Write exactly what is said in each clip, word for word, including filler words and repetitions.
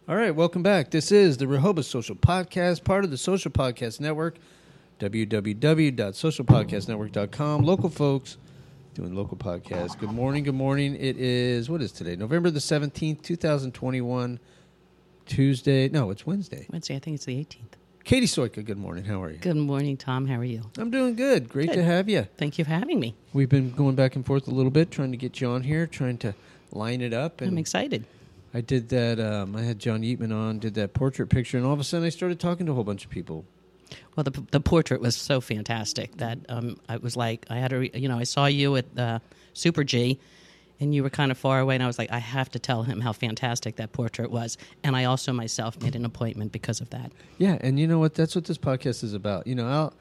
All right, welcome back. This is the Rehoboth Social Podcast, part of the Social Podcast Network, w w w dot social podcast network dot com. Local folks doing local podcasts. Good morning, good morning. It is, what is today? November the seventeenth, twenty twenty-one, Tuesday. No, it's Wednesday. Wednesday, I think it's the eighteenth. Katie Soika, good morning. How are you? Good morning, Tom. How are you? I'm doing good. Great Good. to have you. Thank you for having me. We've been going back and forth a little bit, trying to get you on here, trying to line it up. And I'm excited. I did that. Um, I had John Yeatman on, did that portrait picture, and all of a sudden I started talking to a whole bunch of people. Well, the the portrait was so fantastic that um, I was like, I had to, re- you know, I saw you at uh, Super G, and you were kind of far away, and I was like, I have to tell him how fantastic that portrait was. And I also myself made an appointment because of that. Yeah, and you know what? That's what this podcast is about. You know, I'll,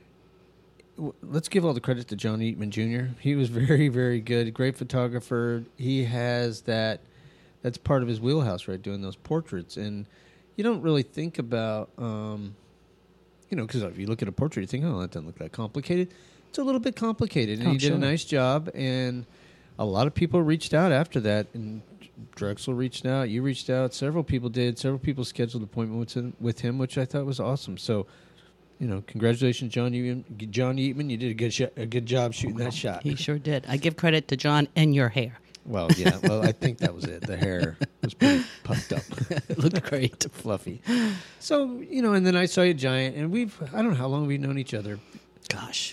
w- let's give all the credit to John Yeatman Junior He was very, very good, great photographer. He has that, that's part of his wheelhouse, right, doing those portraits. And you don't really think about, um, you know, because if you look at a portrait, you think, oh, that doesn't look that complicated. It's a little bit complicated, and Oh, he did sure. a nice job, and a lot of people reached out after that, and Drexel reached out, you reached out, several people did, several people scheduled appointments with him, with him which I thought was awesome. So, you know, congratulations, John Yeatman. John Yeatman, you did a good sh- a good job shooting that shot. He sure did. I give credit to John and your hair. Well, yeah, well, I think that was it. The hair was pretty puffed up. It looked great. Fluffy. So, you know, and then I saw you Giant, and we've, I don't know how long we've known each other. Gosh,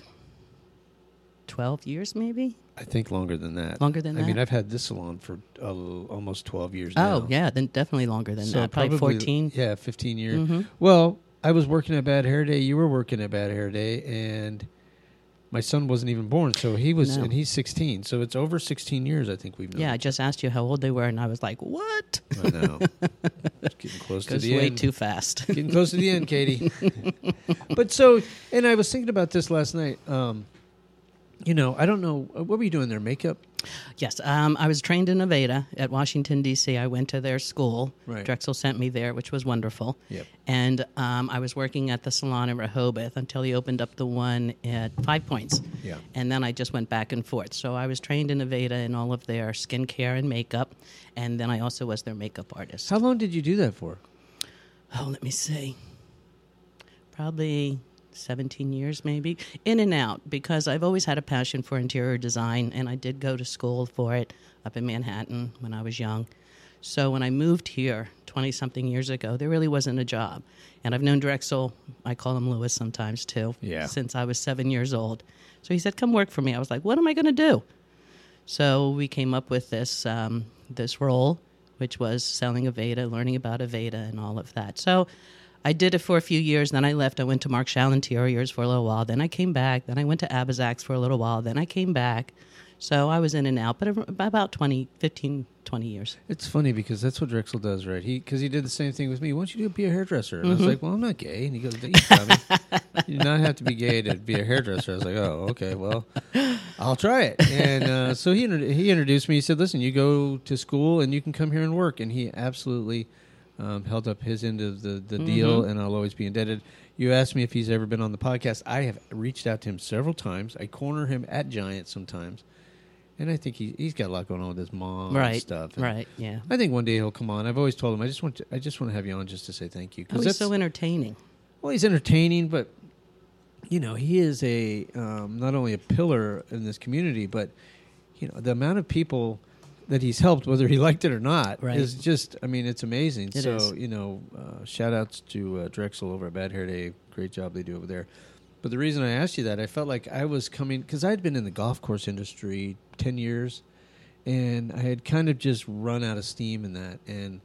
twelve years maybe? I think longer than that. Longer than I that? mean, I've had this salon for uh, almost twelve years now. Oh, yeah, then definitely longer than So that. Probably fourteen. Yeah, fifteen years. Mhm. Well, I was working at Bad Hair Day. You were working at Bad Hair Day, and my son wasn't even born, so he was, No. and he's sixteen. So it's over sixteen years, I think we've known. Yeah, I just asked you how old they were, and I was like, what? I know. It's getting close to Goes the way end. too fast. Getting close to the end, Katie. But so, and I was thinking about this last night. Um, you know, I don't know. What were you doing there? Makeup? Yes, um, I was trained in Nevada at Washington, D C I went to their school. Right. Drexel sent me there, which was wonderful. Yep. And um, I was working at the salon in Rehoboth until he opened up the one at Five Points. Yeah. And then I just went back and forth. So I was trained in Nevada in all of their skincare and makeup. And then I also was their makeup artist. How long did you do that for? Oh, let me see. Probably seventeen years maybe, in and out, because I've always had a passion for interior design, and I did go to school for it up in Manhattan when I was young. So when I moved here twenty-something years ago, there really wasn't a job. And I've known Drexel, I call him Lewis sometimes too, Yeah. since I was seven years old. So he said, come work for me. I was like, what am I going to do? So we came up with this um, this role, which was selling Aveda, learning about Aveda and all of that. So I did it for a few years. Then I left. I went to Mark Schall Interiors for a little while. Then I came back. Then I went to Abizax for a little while. Then I came back. So I was in and out, but about twenty, fifteen, twenty years. It's funny because that's what Drexel does, right? He Because he did the same thing with me. Why don't you do be a hairdresser? And I was like, well, I'm not gay. And he goes, you dummy. You do not have to be gay to be a hairdresser. I was like, oh, okay, well, I'll try it. And uh, so he inter- he introduced me. He said, listen, you go to school and you can come here and work. And he absolutely um, held up his end of the, the deal, and I'll always be indebted. You asked me if he's ever been on the podcast. I have reached out to him several times. I corner him at Giant sometimes. And I think he, he's got a lot going on with his mom Right, and stuff. And right, yeah. I think one day he'll come on. I've always told him, I just want to, I just want to have you on just to say thank you. Oh, he's that's, so entertaining. well, he's entertaining, but, you know, he is a um, not only a pillar in this community, but, you know, the amount of people that he's helped, whether he liked it or not, Right. is just, I mean, it's amazing. It so, is. you know, uh, shout-outs to uh, Drexel over at Bad Hair Day. Great job they do over there. But the reason I asked you that, I felt like I was coming, because I had been in the golf course industry ten years, and I had kind of just run out of steam in that. And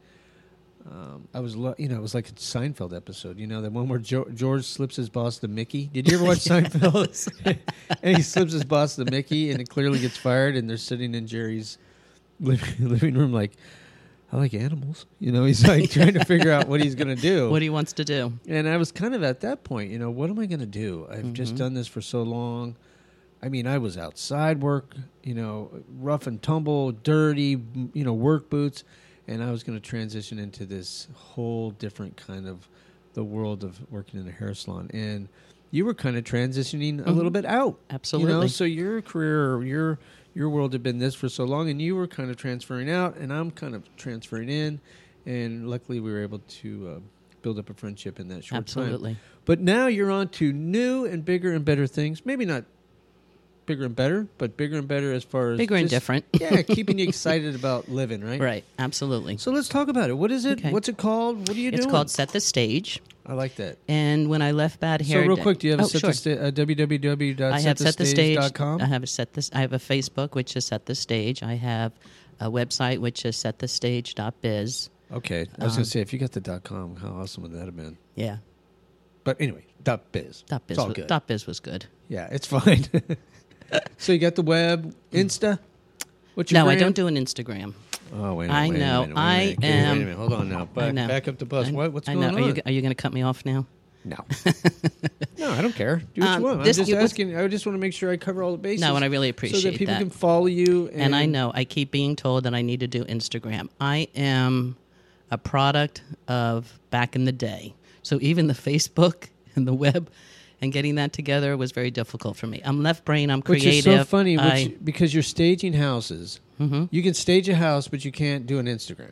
um, I was, lo- you know, it was like a Seinfeld episode, you know, the one where jo- George slips his boss to Mickey. Did you ever watch Seinfeld? And he slips his boss to Mickey, and it clearly gets fired, and they're sitting in Jerry's living, living room like, I like animals. You know, he's like trying to figure out what he's going to do. What he wants to do. And I was kind of at that point, you know, what am I going to do? I've Mm-hmm. just done this for so long. I mean, I was outside work, you know, rough and tumble, dirty, m- you know, work boots. And I was going to transition into this whole different kind of the world of working in a hair salon. And you were kind of transitioning a Mhm. little bit out. Absolutely. You know, so your career, or your your world had been this for so long, and you were kind of transferring out, and I'm kind of transferring in. and luckily we were able to uh, build up a friendship in that short Absolutely. time. But now you're on to new and bigger and better things. Maybe not bigger and better, but bigger and better as far as Bigger and just- different. Yeah, keeping you excited about living, right? Right. Absolutely. So let's talk about it. What is it? Okay. What's it called? What are you It's doing? called Set the Stage. I like that. And when I left Bad So Hair real Day- quick, do you have oh, a set sure. the sta- uh, w w w dot I set have the Set the stage Stage dot com? I have a set this. I have a Facebook which is Set the Stage. I have a website which is set the stage dot biz. Okay. I was going Um, to say, if you got the dot .com, how awesome would that have been? Yeah. But anyway, dot .biz. Dot biz. It's all was, good. dot biz was good. Yeah, it's fine. So you got the web, Insta? What's your No, I brand? don't do an Instagram. Oh, wait a minute. I wait a know. minute, wait a I minute. Okay, am- Wait a minute. Hold on now. I Back, know. back up the bus. I, what? What's I going know. on? Are you, are you going to cut me off now? No. No, I don't care. Do what Um, you want. I'm this- just you- what's- asking. I just want to make sure I cover all the bases. No, and I really so appreciate that people that. can follow you. And, And I know I keep being told that I need to do Instagram. I am a product of back in the day. So even the Facebook and the web and getting that together was very difficult for me. I'm left brain. I'm Which creative. is so funny which, I, because you're staging houses. Mhm. You can stage a house, but you can't do an Instagram.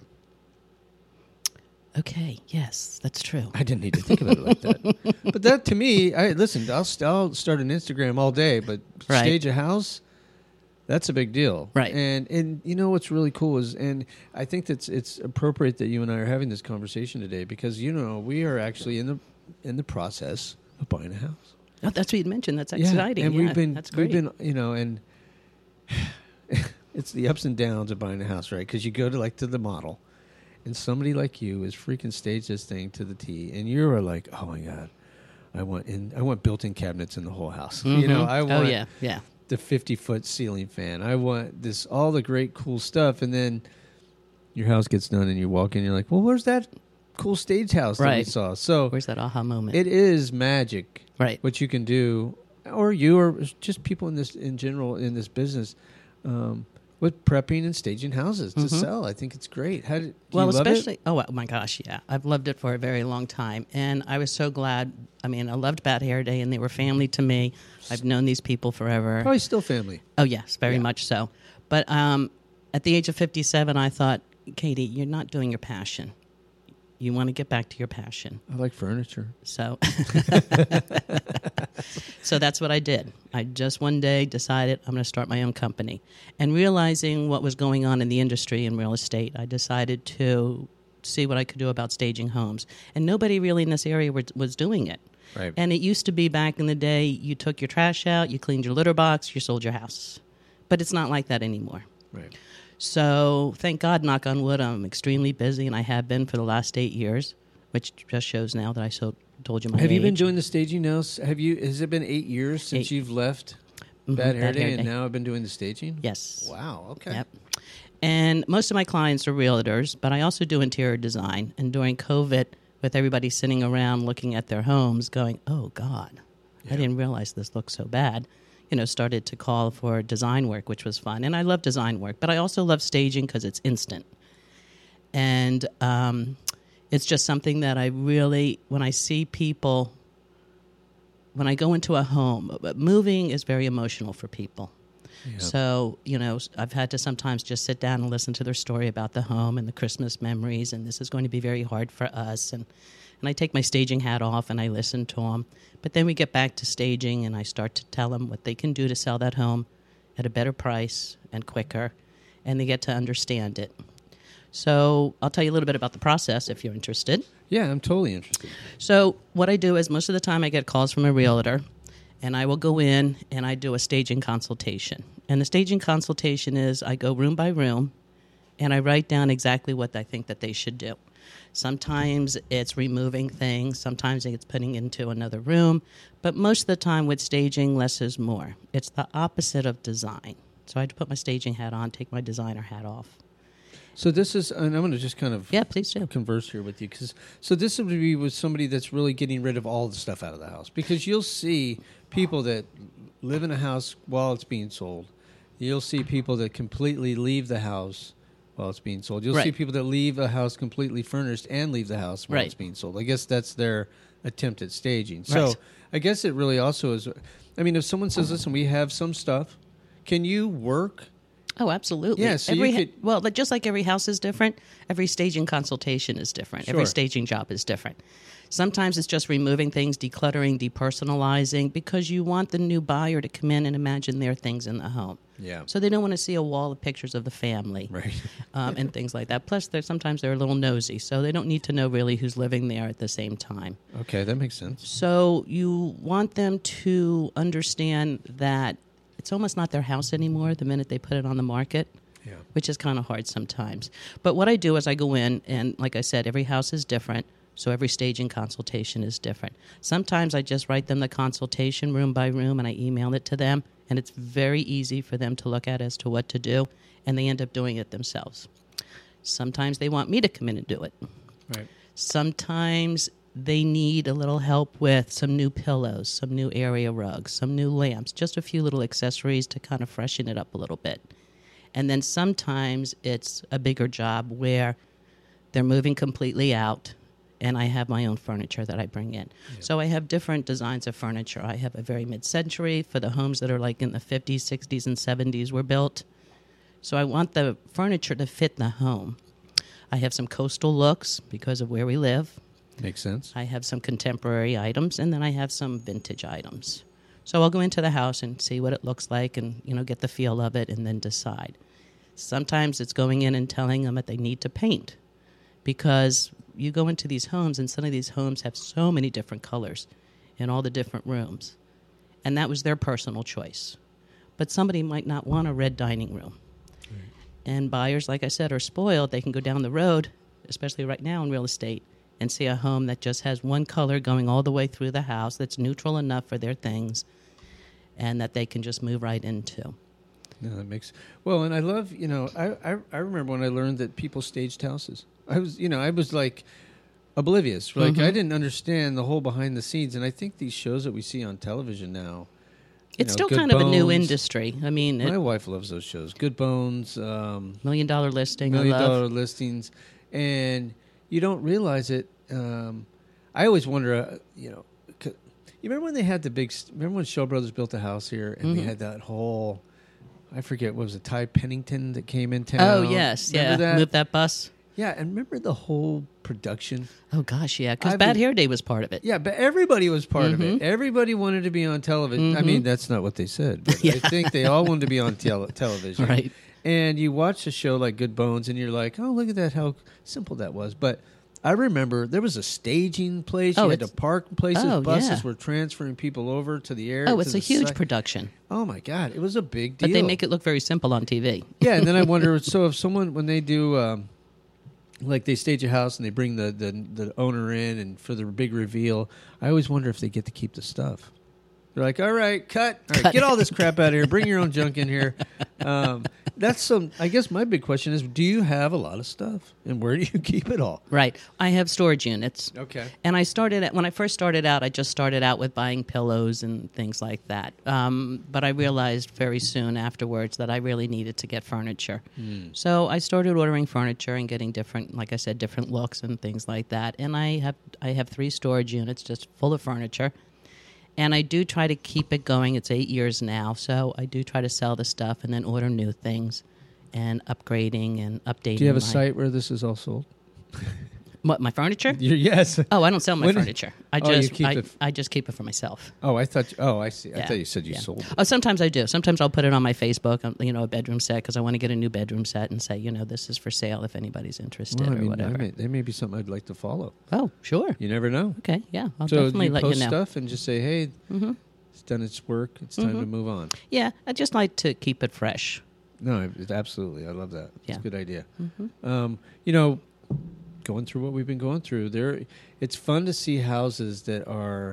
Okay. Yes, that's true. I didn't need to think about it like that. But that to me, I listen. I'll, st- I'll start an Instagram all day, but Right. stage a house, that's a big deal, Right. And and you know what's really cool is, and I think that's it's appropriate that you and I are having this conversation today because you know we are actually in the in the process of buying a house. Oh, that's what you mentioned. That's Yeah, exciting. and Yeah, we've been that's great. we've been you know and it's the ups and downs of buying a house, right? Because you go to like to the model. And somebody like you is freaking staged this thing to the T, and you are like, "Oh my god, I want in, I want built-in cabinets in the whole house. You know, Mhm. I Oh want yeah, yeah. the fifty-foot ceiling fan. I want this, all the great cool stuff." And then your house gets done, and you walk in, and you're like, "Well, where's that cool stage house that we Right. saw?" So Where's that aha moment? it is magic, right. what you can do, or you, or just people in this in general in this business. Um, with prepping and staging houses to Mhm. sell, I think it's great. How did, do Well, you love it? especially oh my gosh, yeah, I've loved it for a very long time, and I was so glad. I mean, I loved Bad Hair Day, and they were family to me. I've known these people forever. Probably still family. Oh yes, very Yeah. much so. But um, at the age of fifty-seven, I thought, Katie, you're not doing your passion. You want to get back to your passion. I like furniture. So, so that's what I did. I just one day decided I'm going to start my own company. And realizing what was going on in the industry in real estate, I decided to see what I could do about staging homes. And nobody really in this area was, was doing it. Right. And it used to be back in the day, you took your trash out, you cleaned your litter box, you sold your house. But it's not like that anymore. Right. So thank God, knock on wood, I'm extremely busy, and I have been for the last eight years, which just shows now that I so told you my Have you been age. doing the staging now? S- Have you? Has it been eight years since Eight. you've left Mhm, Bad Hair Bad Day, Hair and Day. now I've been doing the staging? Yes. Wow. Okay. Yep. And most of my clients are realtors, but I also do interior design. And during COVID, with everybody sitting around looking at their homes going, oh, God, Yeah. I didn't realize this looked so bad, you know, started to call for design work, which was fun. And I love design work, but I also love staging because it's instant. And um, it's just something that I really, when I see people, when I go into a home, but moving is very emotional for people. Yeah. So, you know, I've had to sometimes just sit down and listen to their story about the home and the Christmas memories, and this is going to be very hard for us. And, and I take my staging hat off and I listen to them. But then we get back to staging, and I start to tell them what they can do to sell that home at a better price and quicker, and they get to understand it. So I'll tell you a little bit about the process if you're interested. Yeah, I'm totally interested. So what I do is most of the time I get calls from a realtor, and I will go in and I do a staging consultation. And the staging consultation is I go room by room, and I write down exactly what I think that they should do. Sometimes it's removing things. Sometimes it's putting into another room. But most of the time with staging, less is more. It's the opposite of design. So I had to put my staging hat on, take my designer hat off. So this is, and I'm going to just kind of Yeah, please do. converse here with you, because so this would be with somebody that's really getting rid of all the stuff out of the house, because you'll see people that live in a house while it's being sold. You'll see people that completely leave the house while it's being sold. You'll Right. see people that leave a house completely furnished and leave the house while Right. it's being sold. I guess that's their attempt at staging. So Right. I guess it really also is. I mean, if someone says, "Listen, we have some stuff," can you work Oh, absolutely. Yeah, so every you ha- could- well, like, just like every house is different, every staging consultation is different. Sure. Every staging job is different. Sometimes it's just removing things, decluttering, depersonalizing, because you want the new buyer to come in and imagine their things in the home. Yeah. So they don't want to see a wall of pictures of the family, Right. um, and things like that. Plus, they're sometimes they're a little nosy, so they don't need to know really who's living there at the same time. Okay, that makes sense. So you want them to understand that it's almost not their house anymore the minute they put it on the market. Yeah. Which is kind of hard sometimes. But what I do is I go in, and like I said, every house is different, so every staging consultation is different. Sometimes I just write them the consultation room by room, and I email it to them, and it's very easy for them to look at as to what to do, and they end up doing it themselves. Sometimes they want me to come in and do it. Right. Sometimes they need a little help with some new pillows, some new area rugs, some new lamps, just a few little accessories to kind of freshen it up a little bit. And then sometimes it's a bigger job where they're moving completely out, and I have my own furniture that I bring in. Yeah. So I have different designs of furniture. I have a very mid-century for the homes that are like in the fifties, sixties, and seventies were built. So I want the furniture to fit the home. I have some coastal looks because of where we live. Makes sense. I have some contemporary items, and then I have some vintage items. So I'll go into the house and see what it looks like and, you know, get the feel of it and then decide. Sometimes it's going in and telling them that they need to paint, because you go into these homes and some of these homes have so many different colors in all the different rooms. And that was their personal choice. But somebody might not want a red dining room. Right. And buyers, like I said, are spoiled. They can go down the road, especially right now in real estate, and see a home that just has one color going all the way through the house that's neutral enough for their things and that they can just move right into. No, that makes... Well, and I love, you know, I, I, I remember when I learned that people staged houses. I was, you know, I was like oblivious. Like, Mm-hmm. I didn't understand the whole behind the scenes. And I think these shows that we see on television now... It's know, still Good kind of a new Bones. industry. I mean, My it, wife loves those shows. Good Bones, um, million dollar listing, Million I love. Dollar Listings. And you don't realize it. Um, I always wonder, uh, you know, c- you remember when they had the big... St- remember when Shaw Brothers built a house here and Mm-hmm. they had that whole... I forget, what was it, Ty Pennington that came in town? Oh, yes, Remember yeah. that? Move that bus. Yeah, and remember the whole production? Oh, gosh, yeah, because I've Bad been- Hair Day was part of it. Yeah, but everybody was part of Mm-hmm. it. Everybody wanted to be on television. I mean, that's not what they said, but I think they all wanted to be on tel- television. Right. And you watch a show like Good Bones, and you're like, oh, look at that, how simple that was. But I remember there was a staging place. Oh, you had to it's- park places. Oh, Buses yeah. were transferring people over to the air. Oh, to it's the a huge side. production. Oh, my God. It was a big deal. But they make it look very simple on T V. Yeah, and then I wonder, so if someone, when they do, um, like they stage a house and they bring the, the, the owner in and for the big reveal, I always wonder if they get to keep the stuff. They're like, all right, cut. All right, Cut. get all this crap out of here. Bring your own junk in here. Um, that's some, I guess my big question is, do you have a lot of stuff? And where do you keep it all? Right. I have storage units. Okay. And I started at, when I first started out, I just started out with buying pillows and things like that. Um, but I realized very soon afterwards that I really needed to get furniture. Mm. So I started ordering furniture and getting different, like I said, different looks and things like that. And I have I have three storage units just full of furniture. And I do try to keep it going. It's eight years now, so I do try to sell the stuff and then order new things and upgrading and updating. Do you have a my, site where this is all sold? What, my furniture? You're, yes. Oh, I don't sell my When- furniture. I Oh, you just keep I, it- I just keep it for myself. Oh, I thought, oh, I see. I Yeah, thought you said you yeah. sold it. Oh, sometimes I do. Sometimes I'll put it on my Facebook, um, you know, a bedroom set, because I want to get a new bedroom set and say, you know, this is for sale if anybody's interested Well, I or mean, whatever. I may, there may be something I'd like to follow. Oh, sure. You never know. Okay, yeah, I'll So definitely you let post you know. stuff and just say, hey, hmm it's done its work. It's time to move on. Yeah, I just like to keep it fresh. No, it, absolutely. I love that. It's Yeah. a good idea. hmm Um, you know, going through what we've been going through, there, it's fun to see houses that are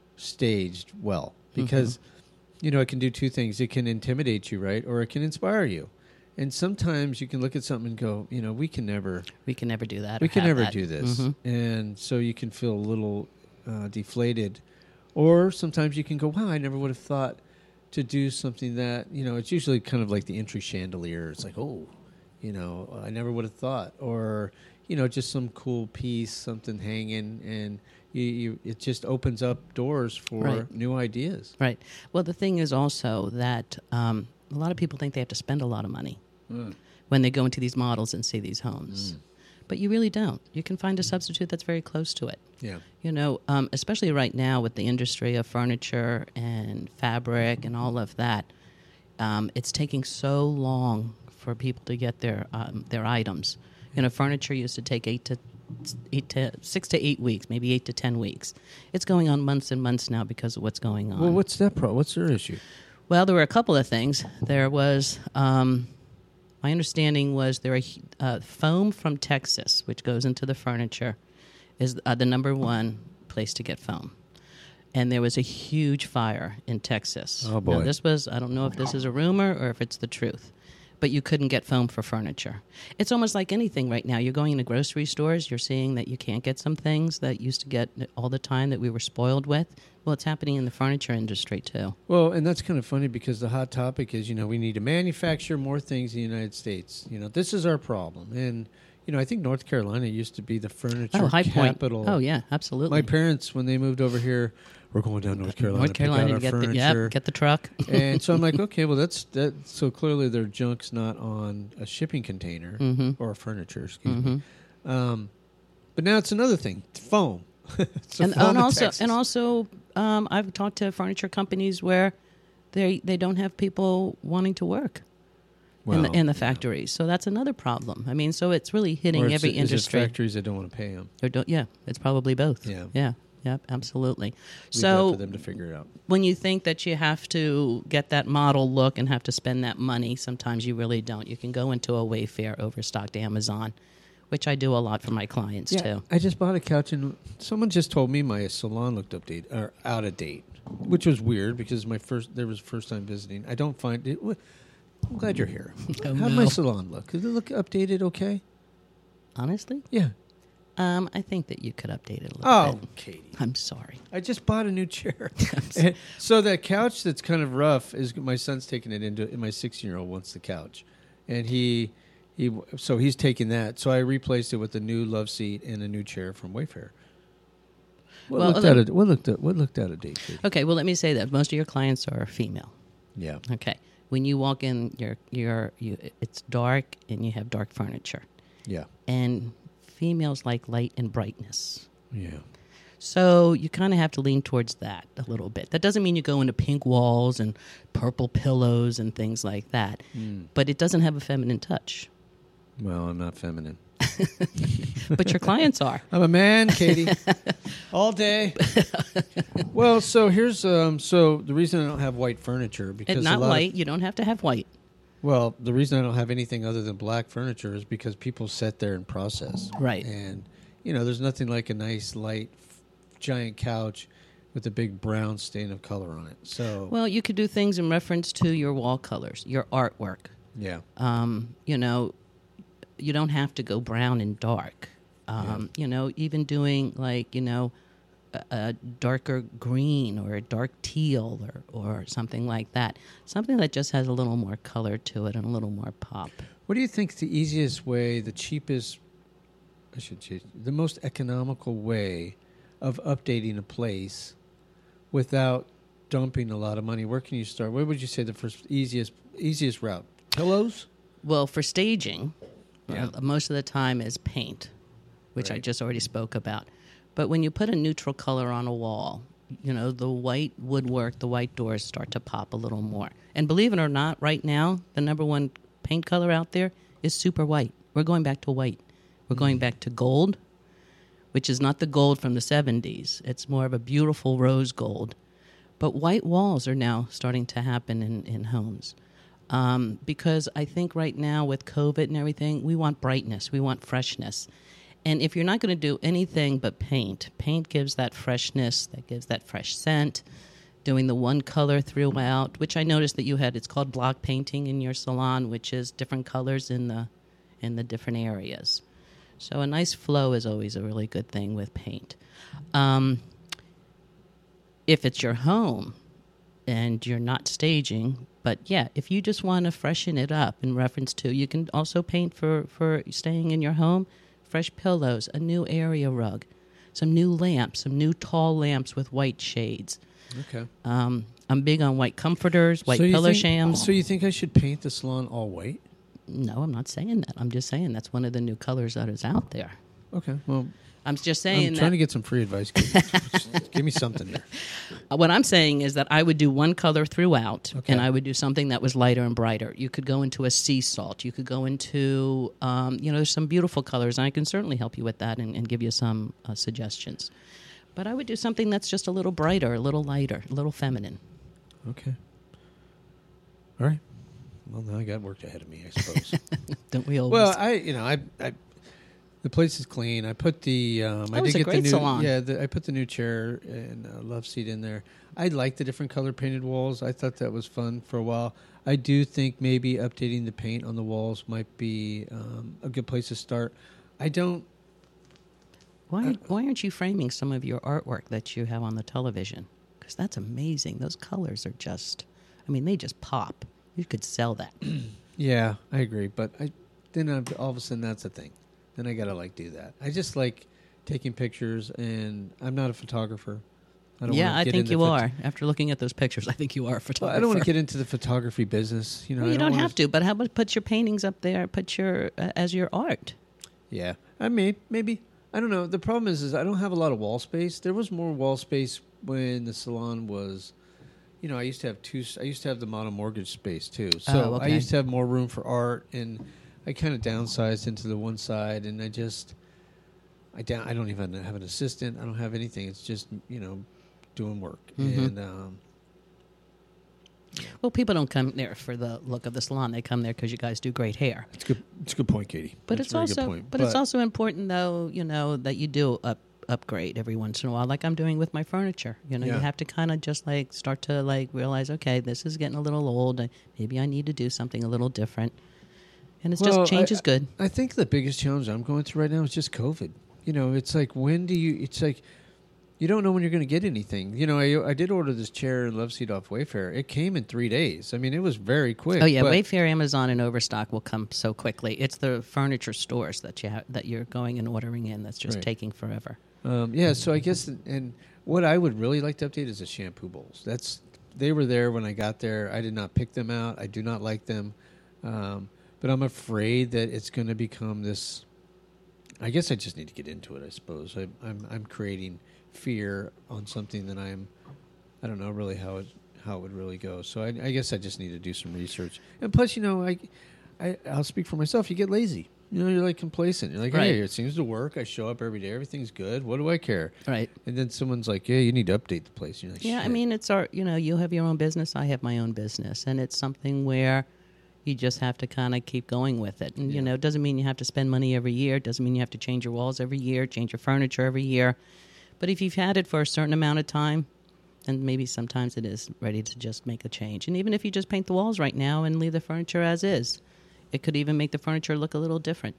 staged well because, you know, it can do two things. It can intimidate you, right? Or it can inspire you. And sometimes you can look at something and go, you know, we can never, We can never do that. we or can have never that. do this. Mhm. And so you can feel a little uh, deflated. Or sometimes you can go, wow, I never would have thought to do something that, you know, it's usually kind of like the entry chandelier. It's like, oh, you know, I never would have thought. Or, you know, just some cool piece, something hanging, and you, you it just opens up doors for Right. new ideas. Right. Well, the thing is also that um, a lot of people think they have to spend a lot of money. Mm. when they go into these models and see these homes. Mm. But you really don't. You can find a substitute that's very close to it. Yeah. You know, um, especially right now with the industry of furniture and fabric and all of that, um, it's taking so long for people to get their um, their items. You know, furniture used to take eight to eight to six to eight weeks, maybe eight to ten weeks. It's going on months and months now because of what's going on. Well, what's that problem? What's their issue? Well, there were a couple of things. There was, um, my understanding was there are uh, foam from Texas, which goes into the furniture, is uh, the number one place to get foam. And there was a huge fire in Texas. Oh, boy. Now, this was, I don't know if this is a rumor or if it's the truth, but you couldn't get foam for furniture. It's almost like anything right now. You're going into grocery stores, you're seeing that you can't get some things that used to get all the time that we were spoiled with. Well, it's happening in the furniture industry, too. Well, and that's kind of funny because the hot topic is, you know, we need to manufacture more things in the United States. You know, this is our problem. And, you know, I think North Carolina used to be the furniture Oh, High capital. Point. Oh, yeah, absolutely. My parents, when they moved over here, we're going down North Carolina North Carolina to to pick out get our the, furniture. yep, get the truck. And so I'm like, okay, well, that's that. So clearly their junk's not on a shipping container Mhm. or furniture, excuse Mhm. me. Um, but now it's another thing, foam. So and, foam and in also, Texas. and also, um, I've talked to furniture companies where they they don't have people wanting to work in the Well, in the yeah. factories. So that's another problem. I mean, so it's really hitting Or it's- every is it industry. factories that don't want to pay them. Or don't, yeah, it's probably both. Yeah. yeah, yeah, absolutely. Leave that So for them to figure it out. when you think that you have to get that model look and have to spend that money, sometimes you really don't. You can go into a Wayfair, overstocked Amazon, which I do a lot for my clients too. I just bought a couch and someone just told me my salon looked update or out of date, which was weird because my first there was first time visiting. I don't find it. I'm glad you're here. Oh, How'd no. my salon look? Did it look updated? Okay. Honestly, Yeah. um, I think that you could update it a little Oh, bit. Katie. I'm sorry. I just bought a new chair. And so that couch that's kind of rough is my son's taking it into. My sixteen year old wants the couch, and he he so he's taking that. So I replaced it with a new love seat and a new chair from Wayfair. What Well, looked let- out of what looked at what looked out of date? Katie? Okay, well, let me say that most of your clients are female. Yeah. Okay, when you walk in, you're, you're, you, it's dark and you have dark furniture. Yeah. And females like light and brightness. Yeah. So you kind of have to lean towards that a little bit. That doesn't mean you go into pink walls and purple pillows and things like that. Mm. But it doesn't have a feminine touch. Well, I'm not feminine. But your clients are. I'm a man, Katie. All day. Well, so here's um so the reason I don't have white furniture because And a not lot of- white. You don't have to have white. well, the reason I don't have anything other than black furniture is because people sit there and process. Right. And you know, there's nothing like a nice light f- giant couch with a big brown stain of color on it. So Well, you could do things in reference to your wall colors, your artwork. yeah. Um, you know, you don't have to go brown and dark. Um, You know, even doing like, you know, a, a darker green or a dark teal or, or something like that. Something that just has a little more color to it and a little more pop. What do you think the easiest way, the cheapest, I should say, the most economical way of updating a place without dumping a lot of money? Where can you start? What would you say the first easiest easiest route? Pillows? Well, for staging, Yeah. uh, most of the time is paint, which I Right. just already spoke about. But when you put a neutral color on a wall, you know, the white woodwork, the white doors start to pop a little more. And believe it or not, right now, the number one paint color out there is super white. We're going back to white. We're going back to gold, which is not the gold from the seventies. It's more of a beautiful rose gold. But white walls are now starting to happen in, in homes. Um, because I think right now with COVID and everything, we want brightness, we want freshness. And if you're not going to do anything but paint, paint gives that freshness, that gives that fresh scent. Doing the one color throughout, which I noticed that you had, it's called block painting in your salon, which is different colors in the in the different areas. So a nice flow is always a really good thing with paint. Um, if it's your home and you're not staging, but yeah, if you just want to freshen it up in reference to, you can also paint for, for staying in your home, fresh pillows, a new area rug, some new lamps, some new tall lamps with white shades. Okay. Um, I'm big on white comforters, white So you pillow think- shams. So you think I should paint the salon all white? No, I'm not saying that. I'm just saying that's one of the new colors that is out there. Okay, well, I'm just saying I'm that. trying to get some free advice. Give, give me something there. What I'm saying is that I would do one color throughout, Okay. and I would do something that was lighter and brighter. You could go into a sea salt. You could go into, um, you know, there's some beautiful colors, and I can certainly help you with that and, and give you some uh, suggestions. But I would do something that's just a little brighter, a little lighter, a little feminine. Okay. All right. Well, now I got work ahead of me, I suppose. Don't we always? Well, I, you know, I, I, the place is clean. I put the, um, That I was did a get great the new, salon. yeah, the, I put the new chair and uh, love seat in there. I like the different color painted walls. I thought that was fun for a while. I do think maybe updating the paint on the walls might be um, a good place to start. I don't. why, why aren't you framing some of your artwork that you have on the television? Because that's amazing. Those colors are just, I mean, they just pop. You could sell that. Yeah, I agree. But I then I, all of a sudden that's a thing. Then I gotta like do that. I just like taking pictures, and I'm not a photographer. I don't Yeah, wanna I get think into you phot- are. After looking at those pictures, I think you are a Well, photographer. I don't want to get into the photography business. You know, Well, I you don't, wanna- have to, but how about put your paintings up there, put your uh, as your art? Yeah, I mean, maybe. I don't know. The problem is, is I don't have a lot of wall space. There was more wall space when the salon was, you know, I used to have two. I used to have the model mortgage space too. So Oh, I okay. used to have more room for art, and I kind of downsized into the one side, and I just, I down. I don't even have an assistant. I don't have anything. It's just, you know, doing work, Mhm. and um, Well, people don't come there for the look of the salon. They come there because you guys do great hair. it's good. It's a good point, Katie. But That's it's a very good also, point. but, it's also important though, you know, that you do up upgrade every once in a while, like I'm doing with my furniture. You know, Yeah. you have to kind of just like start to like realize, okay, this is getting a little old. I- Maybe I need to do something a little different. And it's Well, just change I- is good. I think the biggest challenge I'm going through right now is just COVID. You know, it's like, when do you, it's like, you don't know when you're going to get anything. You know, I, I did order this chair and love seat off Wayfair. It came in three days. I mean, it was very quick. Oh yeah, but- Wayfair, Amazon, and Overstock will come so quickly. It's the furniture stores that you ha- that you're going and ordering in that's just Right. taking forever. Um, yeah, so I guess, and what I would really like to update is the shampoo bowls. That's, they were there when I got there. I did not pick them out. I do not like them. Um, but I'm afraid that it's going to become this, I guess I just need to get into it, I suppose. I, I'm, I'm creating fear on something that I'm, I don't know really how it, how it would really go. So I, I guess I just need to do some research. And plus, you know, I, I, I'll speak for myself. You get lazy. You know, you're like complacent. You're like, Right. hey, it seems to work. I show up every day. Everything's good. What do I care? Right. And then someone's like, yeah, you need to update the place. And you're like, Yeah, I shit. mean, it's our, you know, you have your own business, I have my own business, and it's something where you just have to kind of keep going with it. And, Yeah. you know, it doesn't mean you have to spend money every year. It doesn't mean you have to change your walls every year, change your furniture every year. But if you've had it for a certain amount of time, then maybe sometimes it is ready to just make a change. And even if you just paint the walls right now and leave the furniture as is, it could even make the furniture look a little different.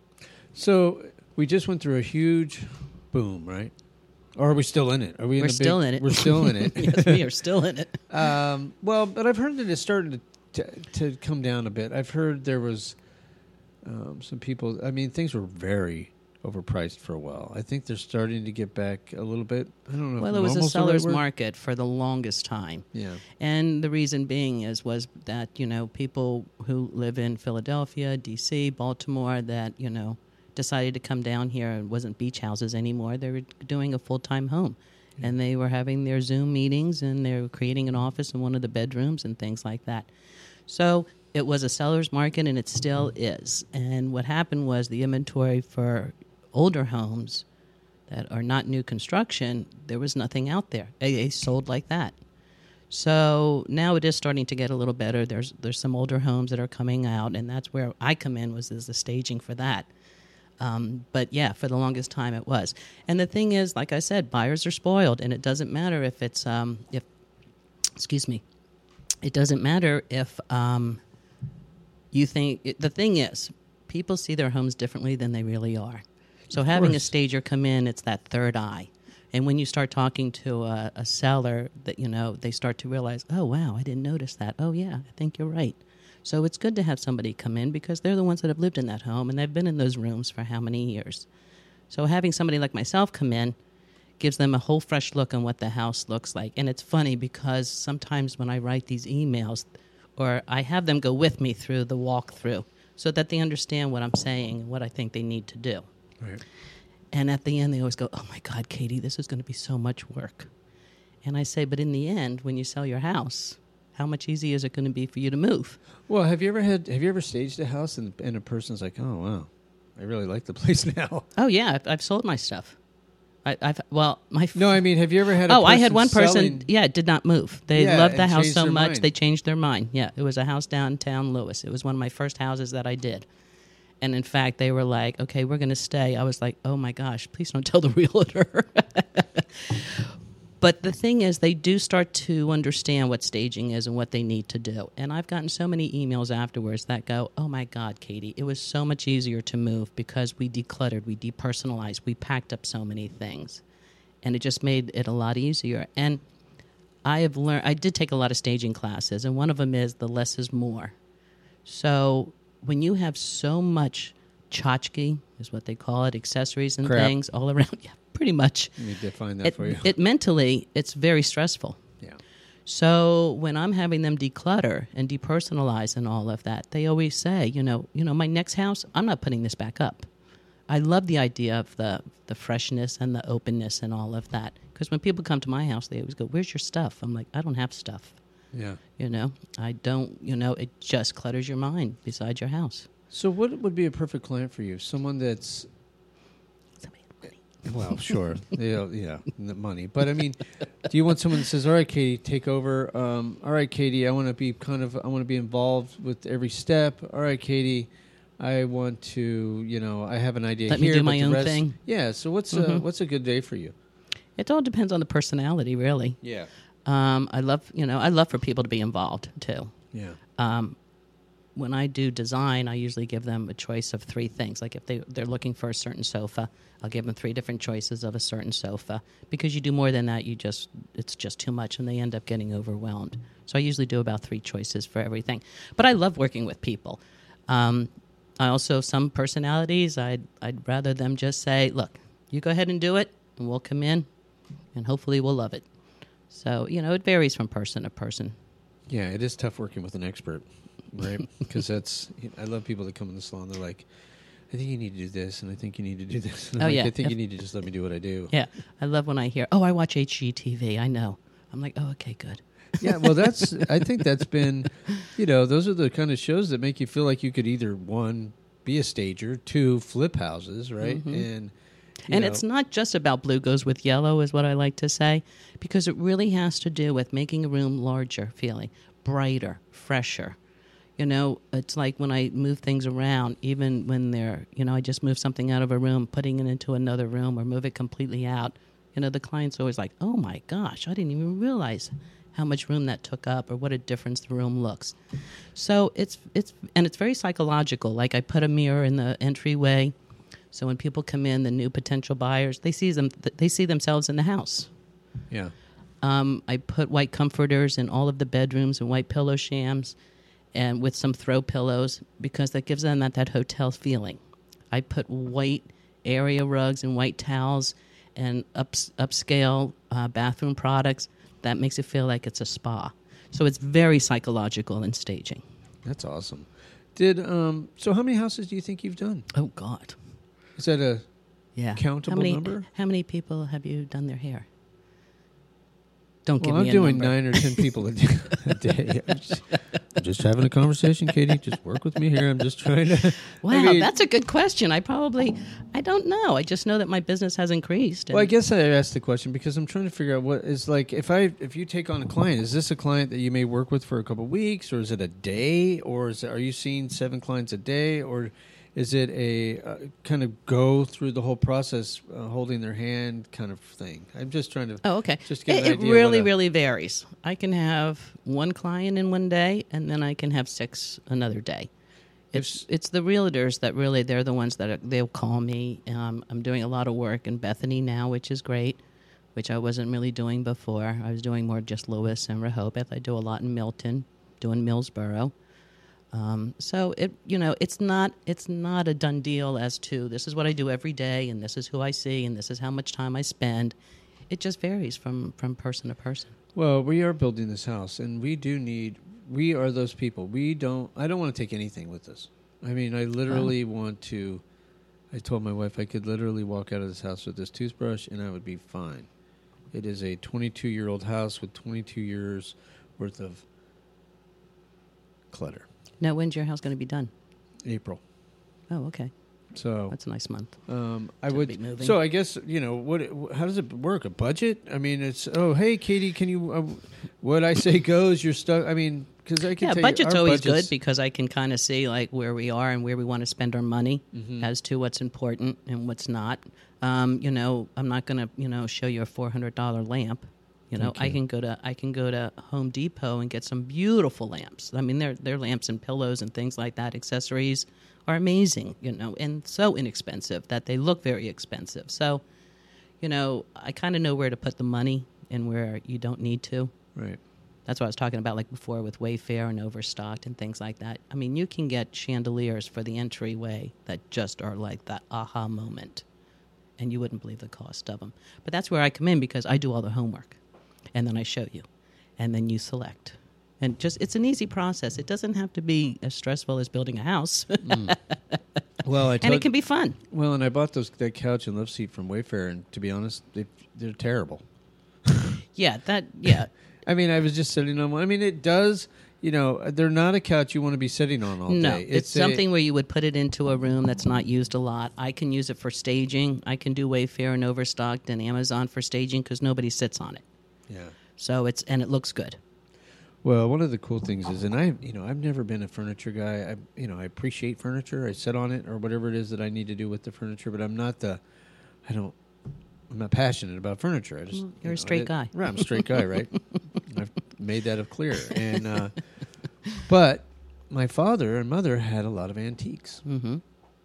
So we just went through a huge boom, right? Or are we still in it? Are we? In We're a big- still in it. We're still in it. Yes, we are still in it. Um, well, but I've heard that it's starting to, to to come down a bit. I've heard there was um, some people. I mean, things were very overpriced for a while. I think they're starting to get back a little bit. I don't know. Well, if it was a normal's the right seller's word. market for the longest time. Yeah. And the reason being is was that, you know, people who live in Philadelphia, D C, Baltimore, that, you know, decided to come down here and wasn't beach houses anymore. They were doing a full-time home. Yeah. And they were having their Zoom meetings, and they were creating an office in one of the bedrooms and things like that. So it was a seller's market, and it still is. And what happened was the inventory for older homes that are not new construction, there was nothing out there. They, they sold like that. So now it is starting to get a little better. There's there's some older homes that are coming out, and that's where I come in, was is the staging for that. Um, but yeah, for the longest time it was. And the thing is, like I said, buyers are spoiled, and it doesn't matter if it's um, if excuse me, it doesn't matter if um, you think it, the thing is, people see their homes differently than they really are. So Of having a course. stager come in, it's that third eye. And when you start talking to a, a seller, that you know, they start to realize, oh wow, I didn't notice that. Oh yeah, I think you're right. So it's good to have somebody come in because they're the ones that have lived in that home and they've been in those rooms for how many years. So having somebody like myself come in gives them a whole fresh look on what the house looks like. And it's funny because sometimes when I write these emails, or I have them go with me through the walkthrough so that they understand what I'm saying and what I think they need to do. Right. And at the end, they always go, "Oh my God, Katie, this is going to be so much work." And I say, but in the end, when you sell your house, how much easier is it going to be for you to move? Well, have you ever had? Have you ever staged a house and, and a person's like, "Oh wow, I really like the place now." Oh yeah, I've, I've sold my stuff. I, I've well, my f- No, I mean, have you ever had? A oh, I had one person. selling- Yeah, did not move. They Yeah, loved the and house changed so their much mind. they changed their mind. Yeah, it was a house downtown Lewis. It was one of my first houses that I did. And in fact, they were like, "Okay, we're going to stay." I was like, "Oh my gosh, please don't tell the realtor." But the thing is, they do start to understand what staging is and what they need to do. And I've gotten so many emails afterwards that go, "Oh my God, Katie, it was so much easier to move because we decluttered, we depersonalized, we packed up so many things. And it just made it a lot easier." And I have learned, I did take a lot of staging classes, and one of them is the less is more. So when you have so much tchotchke, is what they call it, accessories and Crap. things all around, yeah, pretty much. Let me define that It, for you. it mentally, it's very stressful. Yeah. So when I'm having them declutter and depersonalize and all of that, they always say, you know, you know, my next house, I'm not putting this back up. I love the idea of the the freshness and the openness and all of that. Because when people come to my house, they always go, "Where's your stuff?" I'm like, "I don't have stuff." Yeah. You know, I don't, you know, it just clutters your mind beside your house. So, what would be a perfect client for you? Someone that's Somebody with money. well, sure, yeah, yeah, the money. But I mean, do you want someone that says, "All right, Katie, take over"? Um, All right, Katie, I want to be kind of, I want to be involved with every step. All right, Katie, I want to, you know, I have an idea Let me here. do but my the own rest- thing. Yeah. So, what's a, Mhm. what's a good day for you? It all depends on the personality, really. Yeah. Um, I love, you know, I love for people to be involved, too. Yeah. Um, when I do design, I usually give them a choice of three things. Like if they, they're looking for a certain sofa, I'll give them three different choices of a certain sofa. Because you do more than that, you just it's just too much, and they end up getting overwhelmed. So I usually do about three choices for everything. But I love working with people. Um, I also, some personalities, I'd, I'd rather them just say, "Look, you go ahead and do it, and we'll come in, and hopefully we'll love it." So, you know, it varies from person to person. Yeah, it is tough working with an expert, right? Because that's, I love people that come in the salon. They're like, "I think you need to do this, and I think you need to do this." And I'm Oh, like, yeah. I think If- you need to just let me do what I do. Yeah, I love when I hear, "Oh, I watch H G T V. I know." I'm like, "Oh, okay, good." Yeah, well, that's, I think that's been, you know, those are the kind of shows that make you feel like you could either, one, be a stager, two, flip houses, right? Mhm. And, you And know, it's not just about blue goes with yellow, is what I like to say, because it really has to do with making a room larger feeling, brighter, fresher. You know, it's like when I move things around, even when they're, you know, I just move something out of a room, putting it into another room or move it completely out. You know, the client's always like, "Oh my gosh, I didn't even realize how much room that took up or what a difference the room looks." So it's, it's, and it's very psychological. Like I put a mirror in the entryway. So when people come in, the new potential buyers, they see them, they see themselves in the house. yeah. Um, I put white comforters in all of the bedrooms and white pillow shams and with some throw pillows because that gives them that, that hotel feeling. I put white area rugs and white towels and ups, upscale uh, bathroom products. That makes it feel like it's a spa. So it's very psychological in staging. That's awesome. Did, um, so how many houses do you think you've done? Oh, God. Is that a Yeah. countable how many, number? How many people have you done their hair? Don't give Well, me I'm a doing number. nine or ten people a day. A day. I'm, just, I'm just having a conversation, Katie. Just work with me here. I'm just trying to. Wow, I mean, that's a good question. I probably, I don't know. I just know that my business has increased. And Well, I guess I asked the question because I'm trying to figure out what is like if I if you take on a client, is this a client that you may work with for a couple of weeks, or is it a day, or is it, are you seeing seven clients a day, or is it a uh, kind of go through the whole process, uh, holding their hand kind of thing? I'm just trying to. Oh, okay. Just get it an it idea really, what a- really varies. I can have one client in one day, and then I can have six another day. It's it's the realtors that really, they're the ones that are, they'll call me. Um, I'm doing a lot of work in Bethany now, which is great, which I wasn't really doing before. I was doing more just Lewis and Rehoboth. I do a lot in Milton, doing Millsboro. Um, so it, you know, it's not it's not a done deal as to this is what I do every day, and this is who I see, and this is how much time I spend. It just varies from, from person to person. Well, we are building this house, and we do need. We are those people. We don't. I don't want to take anything with us. I mean, I literally wow. want to. I told my wife I could literally walk out of this house with this toothbrush and I would be fine. It is a twenty-two-year-old house with twenty-two years worth of clutter. Now, when's your house going to be done? April. Oh, okay. So that's a nice month. Um, I would. So I guess you know what? How does it work? A budget? I mean, it's oh hey Katie, can you? Uh, what I say goes. You're stuck. I mean, because I can. Yeah, tell budget's you, always budget's, good because I can kind of see like where we are and where we want to spend our money mm-hmm. as to what's important and what's not. Um, you know, I'm not going to you know show you a four hundred dollar lamp. You know, I can go to I can go to Home Depot and get some beautiful lamps. I mean, they're they're lamps and pillows and things like that. Accessories are amazing, you know, and so inexpensive that they look very expensive. So, you know, I kind of know where to put the money and where you don't need to. Right. That's what I was talking about, like before, with Wayfair and Overstocked and things like that. I mean, you can get chandeliers for the entryway that just are like that aha moment, and you wouldn't believe the cost of them. But that's where I come in because I do all the homework, and then I show you, and then you select. And just it's an easy process. It doesn't have to be as stressful as building a house. mm. Well, I told, and it can be fun. Well, and I bought those that couch and love seat from Wayfair, and to be honest, they, they're terrible. yeah, that yeah. I mean, I was just sitting on one. I mean, it does. You know, they're not a couch you want to be sitting on all no, day. No, it's, it's something a, where you would put it into a room that's not used a lot. I can use it for staging. I can do Wayfair and Overstocked and Amazon for staging because nobody sits on it. Yeah. So it's and it looks good. Well, one of the cool things is, and I, you know, I've never been a furniture guy. I, you know, I appreciate furniture. I sit on it or whatever it is that I need to do with the furniture, but I'm not the, I don't, I'm not passionate about furniture. I just, well, you you're know, a straight guy. Right, I'm a straight guy, right? I've made that clear. And, uh, but my father and mother had a lot of antiques. Mm-hmm.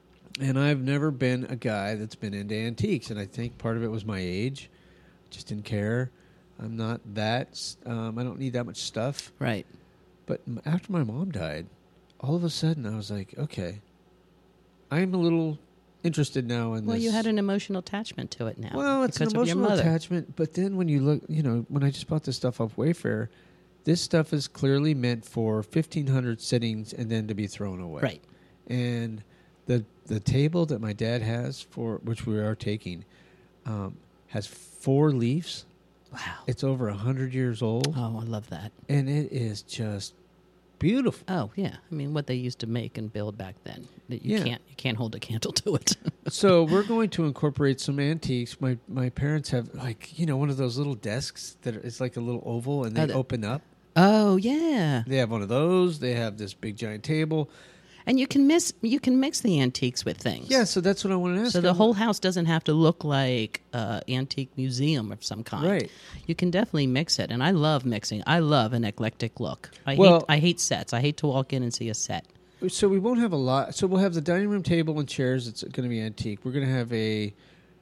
And I've never been a guy that's been into antiques. And I think part of it was my age. Just didn't care. I'm not that, um, I don't need that much stuff. Right. But m- after my mom died, all of a sudden I was like, okay, I'm a little interested now in well, this. you had an emotional attachment to it now. Well, it's an emotional attachment, but then when you look, you know, when I just bought this stuff off Wayfair, this stuff is clearly meant for fifteen hundred sittings and then to be thrown away. Right. And the the table that my dad has, for which we are taking, um, has four leaves. Wow. It's over one hundred years old. Oh, I love that. And it is just beautiful. Oh, yeah. I mean, what they used to make and build back then. That you yeah. can't you can't hold a candle to it. So we're going to incorporate some antiques. My my parents have, like, you know, one of those little desks that are, it's like a little oval and they oh, the, open up. Oh, yeah. They have one of those. They have this big giant table. And you can miss you can mix the antiques with things. Yeah, so that's what I want to ask. So the whole house doesn't have to look like an antique museum of some kind. Right. You can definitely mix it, and I love mixing. I love an eclectic look. I well, hate I hate sets. I hate to walk in and see a set. So we won't have a lot. So we'll have the dining room table and chairs. It's going to be antique. We're going to have a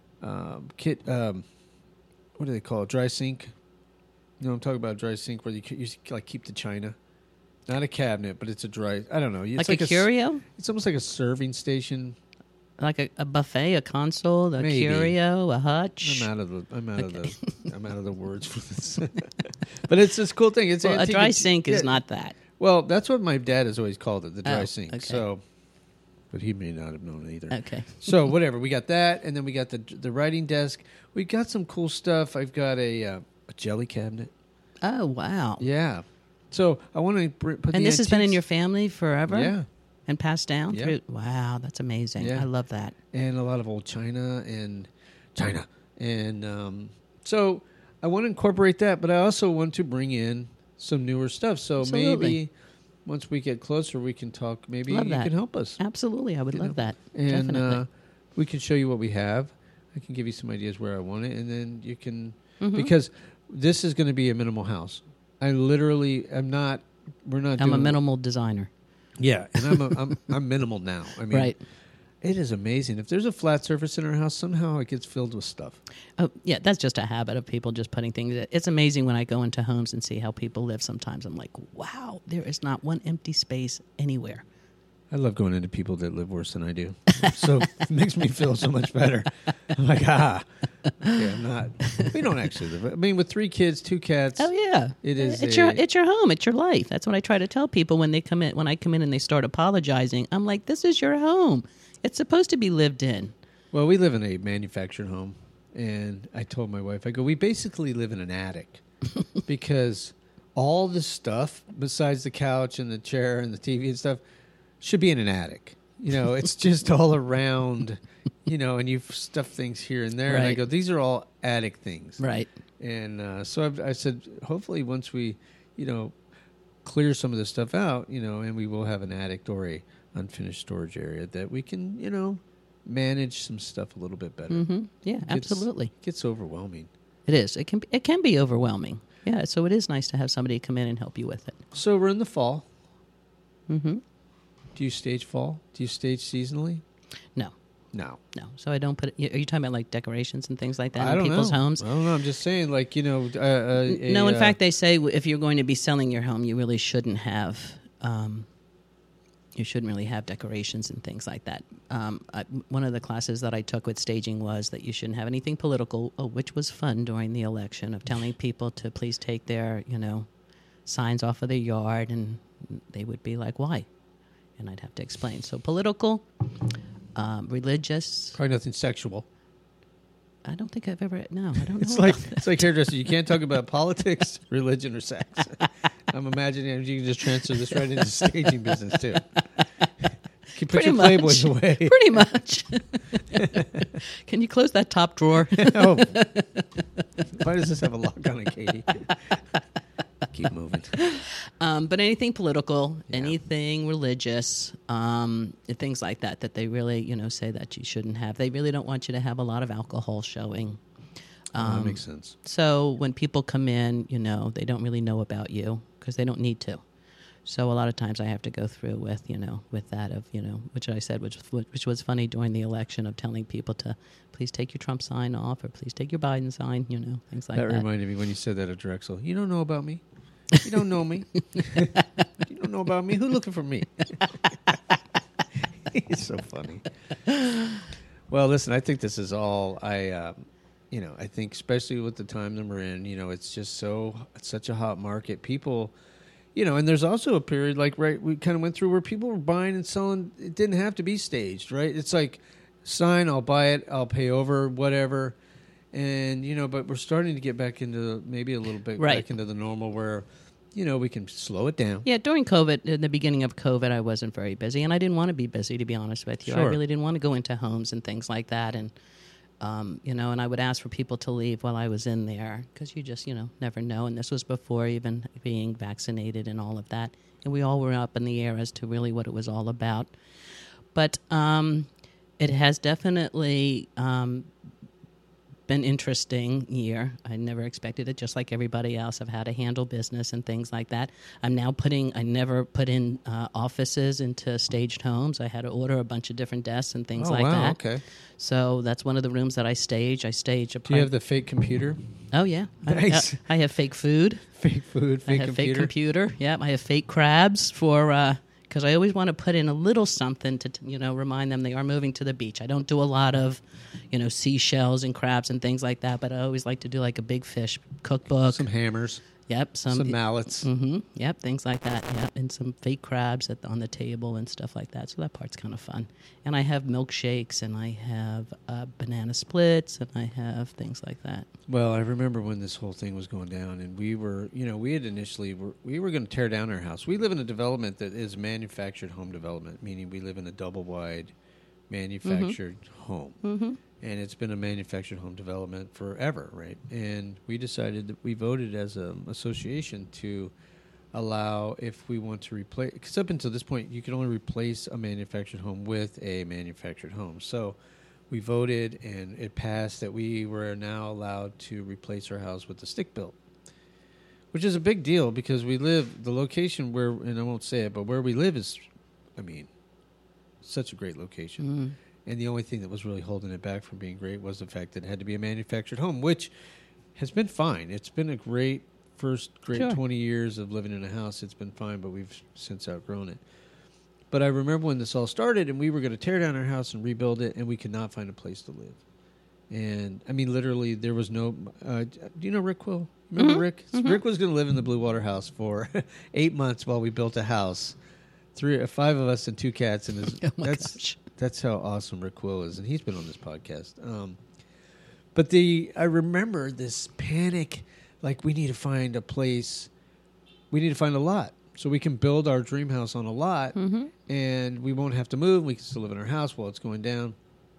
um, kit. Um, what do they call it? Dry sink. You know, I'm talking about a dry sink where you, you like keep the china. Not a cabinet, but it's a dry. I don't know. It's like, like a, a curio. It's almost like a serving station. Like a, a buffet, a console, a Maybe. curio, a hutch. I'm out of the. I'm out okay. of the. I'm out of the words for this. But it's this cool thing. It's well, a dry it's, sink yeah. is not that. Well, that's what my dad has always called it, the dry oh, sink. Okay. So, but he may not have known it either. Okay. So whatever, we got that, and then we got the the writing desk. We got some cool stuff. I've got a uh, a jelly cabinet. Oh wow! Yeah. So I want to put. And the this antiques. has been in your family forever. Yeah. And passed down yeah. through. Wow, that's amazing. Yeah. I love that. And a lot of old china and china, and um, so I want to incorporate that, but I also want to bring in some newer stuff. So Absolutely. maybe once we get closer, we can talk. Maybe love you that. can help us. Absolutely, I would you love know? that. And Definitely. uh, we can show you what we have. I can give you some ideas where I want it, and then you can Mm-hmm. because this is going to be a minimal house. I literally am not. We're not. I'm doing a minimal designer. Yeah, and I'm a, I'm I'm minimal now. I mean, Right. It is amazing. If there's a flat surface in our house, somehow it gets filled with stuff. Oh, yeah, that's just a habit of people just putting things. It's amazing when I go into homes and see how people live sometimes. I'm like, wow, there is not one empty space anywhere. I love going into people that live worse than I do. So it makes me feel so much better. I'm like, ah, okay, I'm not. We don't actually live. I mean, with three kids, two cats. Oh yeah, It is It's a- your it's your home. It's your life. That's what I try to tell people when they come in. When I come in and they start apologizing, I'm like, this is your home. It's supposed to be lived in. Well, we live in a manufactured home, and I told my wife, I go, we basically live in an attic because all the stuff besides the couch and the chair and the T V and stuff should be in an attic. You know, it's just all around, you know, and you've stuffed things here and there. And I Right. go, these are all attic things. Right. And uh, so I've, I said, hopefully once we, you know, clear some of this stuff out, you know, and we will have an attic or a unfinished storage area that we can, you know, manage some stuff a little bit better. Mm-hmm. Yeah, It gets- absolutely. It gets overwhelming. It is. It can. Be, it can be overwhelming. Yeah. So it is nice to have somebody come in and help you with it. So we're in the fall. Mm-hmm. Do you stage fall? Do you stage seasonally? No. No. No. So I don't put. It, are you talking about like decorations and things like that I in don't people's know. homes? I don't know. I'm just saying, like, you know. Uh, uh, a, No, in uh, fact, they say if you're going to be selling your home, you really shouldn't have, um, you shouldn't really have decorations and things like that. Um, I, one of the classes that I took with staging was that you shouldn't have anything political, oh, which was fun during the election, of telling people to please take their, you know, signs off of their yard, and they would be like, why? And I'd have to explain. So political, um, religious. probably nothing sexual. I don't think I've ever. No, I don't know. It's like about that. it's like hairdresser. You can't talk about politics, religion, or sex. I'm imagining you can just transfer this right into staging business too. You can put Pretty your Playboys much. away. Pretty much. Can you close that top drawer? Oh. Why does this have a lock on it, Katie? Keep moving. Um, but anything political, Yeah. anything religious, um, and things like that, that they really, you know, say that you shouldn't have. They really don't want you to have a lot of alcohol showing. Oh, that Um, makes sense. So when people come in, you know, they don't really know about you because they don't need to. So a lot of times I have to go through with, you know, with that of, you know, which I said, which which was funny during the election, of telling people to please take your Trump sign off, or please take your Biden sign, you know, things like That that. reminded me when you said that at Drexel. You don't know about me. You don't know me. You don't know about me. Who's looking for me? It's so funny. Well, listen, I think this is all I, uh, you know, I think especially with the time that we're in, you know, it's just so, it's such a hot market. People, you know, and there's also a period like, right, we kind of went through where people were buying and selling. It didn't have to be staged, right? It's like, sign, I'll buy it, I'll pay over, whatever. And, you know, but we're starting to get back into maybe a little bit Right. back into the normal where, you know, we can slow it down. Yeah, during COVID, in the beginning of COVID, I wasn't very busy, and I didn't want to be busy, to be honest with you. I Sure. really didn't want to go into homes and things like that, and um, you know, and I would ask for people to leave while I was in there because you just, you know, never know. And this was before even being vaccinated and all of that, and we all were up in the air as to really what it was all about. But um, it has definitely um, been interesting year. I never expected it, just like everybody else. I've had to handle business and things like that. I'm now putting, I never put in uh, offices into staged homes. I had to order a bunch of different desks and things Oh, like wow, that. okay. So that's one of the rooms that I stage. I stage a Do you have the fake computer? Oh, yeah. Nice. I, I have fake food. Fake food, fake I have computer? fake computer. Yep. I have fake crabs for, uh, because I always want to put in a little something to, you know, remind them they are moving to the beach. I don't do a lot of, you know, seashells and crabs and things like that, but I always like to do like a big fish cookbook. Some hammers, Yep. Some, some mallets. Mm-hmm. Yep. Things like that. Yep. And some fake crabs at the, on the table and stuff like that. So that part's kind of fun. And I have milkshakes, and I have uh, banana splits, and I have things like that. Well, I remember when this whole thing was going down, and we were, you know, we had initially, were, we were going to tear down our house. We live in a development that is manufactured home development, meaning we live in a double-wide manufactured home. Mm-hmm. And it's been a manufactured home development forever, right? And we decided that we voted as an association to allow, if we want to replace, because up until this point, you can only replace a manufactured home with a manufactured home. So we voted, and it passed that we were now allowed to replace our house with a stick built, which is a big deal because we live, the location where, and I won't say it, but where we live is, I mean, such a great location. Mm. And the only thing that was really holding it back from being great was the fact that it had to be a manufactured home, which has been fine. It's been a great first great Sure. twenty years of living in a house. It's been fine, but we've since outgrown it. But I remember when this all started, and we were going to tear down our house and rebuild it, and we could not find a place to live. And I mean, literally, there was no. Uh, do you know Rick Quill? Remember Mm-hmm. Rick? Mm-hmm. Rick was going to live in the Blue Water house for eight months while we built a house. Three, five of us and two cats, and his, Oh my that's gosh. that's how awesome Rick Quill is, and he's been on this podcast. Um, but the I remember this panic, like we need to find a place, we need to find a lot so we can build our dream house on a lot, Mm-hmm. and we won't have to move. We can still live in our house while it's going down.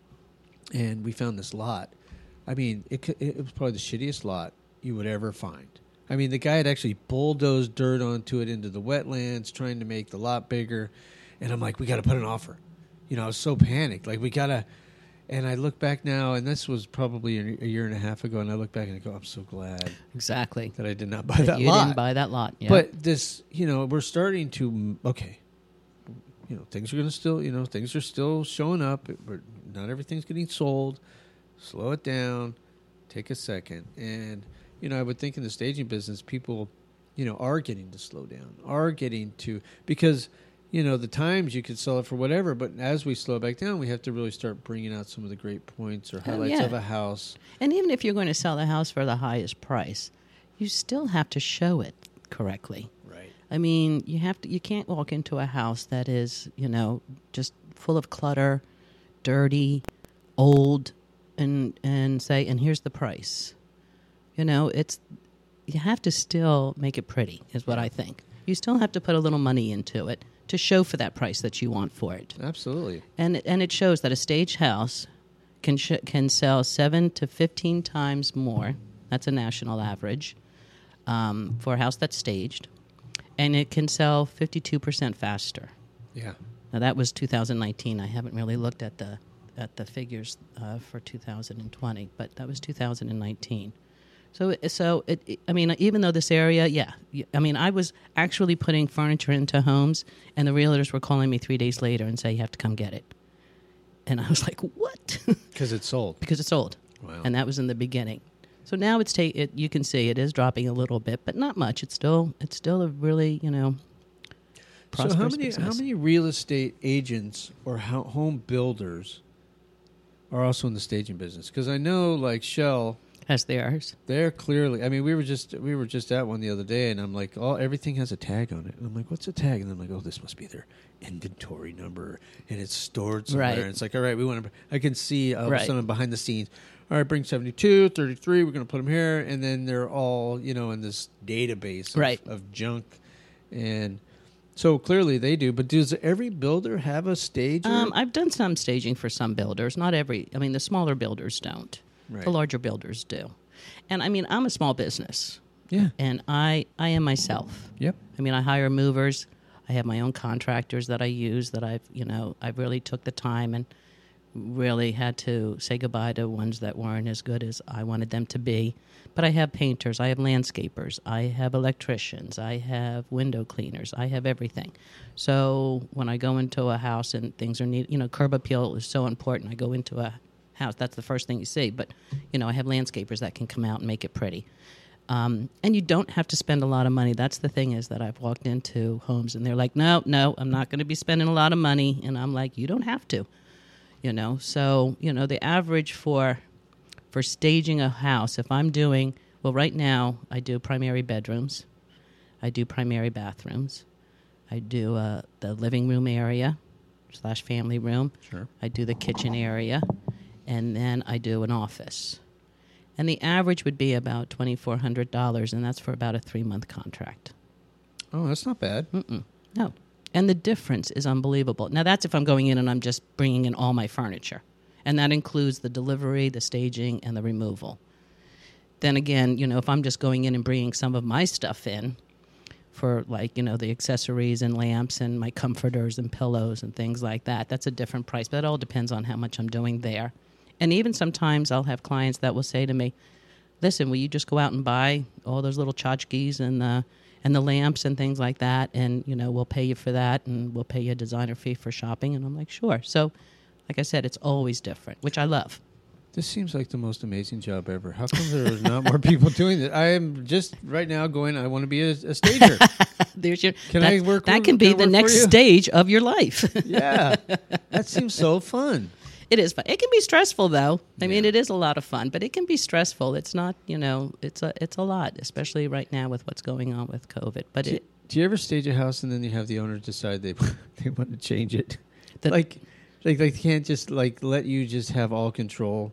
And we found this lot. I mean, it could, it was probably the shittiest lot you would ever find. I mean, the guy had actually bulldozed dirt onto it into the wetlands, trying to make the lot bigger. And I'm like, we got to put an offer. You know, I was so panicked. Like, we got to. And I look back now, and this was probably a year and a half ago, and I look back and I go, I'm so glad Exactly. that I did not buy that you lot. didn't buy that lot. Yeah. But this, you know, we're starting to, okay, you know, things are going to still, you know, things are still showing up. But not everything's getting sold. Slow it down. Take a second. And, you know, I would think in the staging business, people, you know, are getting to slow down, are getting to, because, you know, the times you could sell it for whatever, but as we slow back down, we have to really start bringing out some of the great points or highlights yeah. of a house. And even if you're going to sell the house for the highest price, you still have to show it correctly. Right. I mean, you have to. You can't walk into a house that is, you know, just full of clutter, dirty, old, and and say, and here's the price. You know, it's you have to still make it pretty, is what I think. You still have to put a little money into it to show for that price that you want for it. Absolutely. And it- and it shows that a stage house can sh- can sell seven to fifteen times more. That's a national average um, for a house that's staged, and it can sell fifty-two percent faster. Yeah. Now that was two thousand nineteen. I haven't really looked at the at the figures uh, for two thousand twenty, but that was two thousand nineteen. So, so it, it, I mean, even though this area, yeah, y- I mean, I was actually putting furniture into homes, and the realtors were calling me three days later and say, you have to come get it. And I was like, what? Because it's sold. Because it's sold. Wow. And that was in the beginning. So now it's ta- it, you can see it is dropping a little bit, but not much. It's still it's still a really, you know, So how prosperous many business. how many real estate agents or ho- home builders are also in the staging business? Because I know, like Shell, As theirs. they're clearly. I mean, we were just we were just at one the other day, and I'm like, oh, everything has a tag on it. And I'm like, what's a tag? And I'm like, oh, this must be their inventory number, and it's stored somewhere. Right. And it's like, all right, we want to. I can see all of a Right. sudden behind the scenes. All right, bring seventy-two, thirty-three. We're going to put them here, and then they're all, you know, in this database of, Right. of junk, and so clearly they do. But does every builder have a stager? Um, I've done some staging for some builders. Not every. I mean, the smaller builders don't. Right. The larger builders do. And I mean, I'm a small business, Yeah. and I I am myself. Yep. I mean, I hire movers. I have my own contractors that I use. That I've you know I really took the time and really had to say goodbye to ones that weren't as good as I wanted them to be. But I have painters, I have landscapers, I have electricians, I have window cleaners, I have everything. So when I go into a house and things are needed, you know, curb appeal is so important. I go into a house, that's the first thing you see. But, you know, I have landscapers that can come out and make it pretty. Um, and you don't have to spend a lot of money. That's the thing is that I've walked into homes and they're like, no, no, I'm not going to be spending a lot of money. And I'm like, you don't have to. You know, so, you know, the average for for staging a house, if I'm doing, well, right now I do primary bedrooms. I do primary bathrooms. I do uh, the living room area slash family room. Sure. I do the kitchen area. And then I do an office. And the average would be about twenty-four hundred dollars, and that's for about a three-month contract. Oh, that's not bad. Mm-mm. No. And the difference is unbelievable. Now, that's if I'm going in and I'm just bringing in all my furniture. And that includes the delivery, the staging, and the removal. Then again, you know, if I'm just going in and bringing some of my stuff in for, like, you know, the accessories and lamps and my comforters and pillows and things like that, that's a different price. But it all depends on how much I'm doing there. And even sometimes I'll have clients that will say to me, listen, will you just go out and buy all those little tchotchkes and the and the lamps and things like that, and, you know, we'll pay you for that, and we'll pay you a designer fee for shopping. And I'm like, sure. So, like I said, it's always different, which I love. This seems like the most amazing job ever. How come there's not more people doing this? I am just right now going, I want to be a, a stager. There's your. Can that, I work? That with- can be I the work next for you? stage of your life. Yeah, that seems so fun. It is fun. It can be stressful, though. I mean, Yeah. it is a lot of fun, but it can be stressful. It's not, you know, it's a it's a lot, especially right now with what's going on with COVID. But Do, it, do you ever stage a house and then you have the owner decide they they want to change it? The- like, like they can't just like let you just have all control.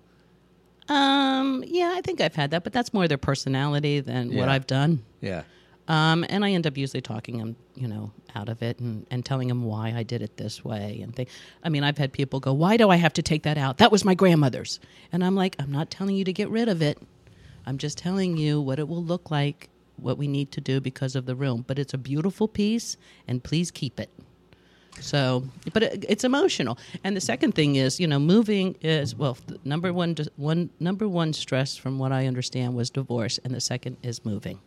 um, yeah, I think I've had that, but that's more their personality than what Yeah. I've done. Yeah. Um, and I end up usually talking them, you know, out of it and, and telling them why I did it this way. And they, I mean, I've had people go, "Why do I have to take that out? That was my grandmother's." And I'm like, I'm not telling you to get rid of it. I'm just telling you what it will look like, what we need to do because of the room. But it's a beautiful piece, and please keep it. So, but it, it's emotional. And the second thing is, you know, moving is, well, the number one, one, number one stress from what I understand was divorce, and the second is moving.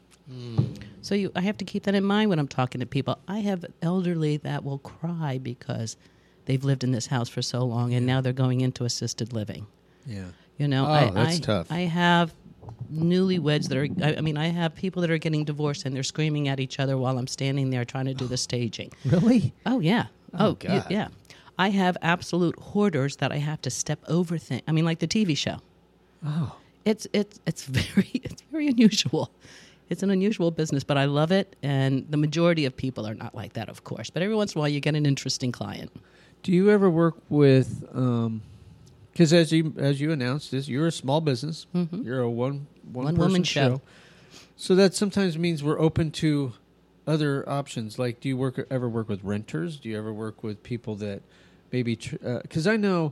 So you, I have to keep that in mind when I'm talking to people. I have elderly that will cry because they've lived in this house for so long, and now they're going into assisted living. Yeah. You know, Oh, I, that's I, tough. I have newlyweds that are, I, I mean, I have people that are getting divorced, and they're screaming at each other while I'm standing there trying to do the staging. Really? Oh, yeah. Oh, Oh, y- God. yeah. I have absolute hoarders that I have to step over things. I mean, like the T V show. Oh. It's it's it's very it's very unusual. It's an unusual business, but I love it. And the majority of people are not like that, of course. But every once in a while, you get an interesting client. Do you ever work with? Because as you as you announced this, you're a small business. Mhm. You're a one one, One person woman show. So that sometimes means we're open to other options. Like, do you work ever work with renters? Do you ever work with people that maybe? Because I know,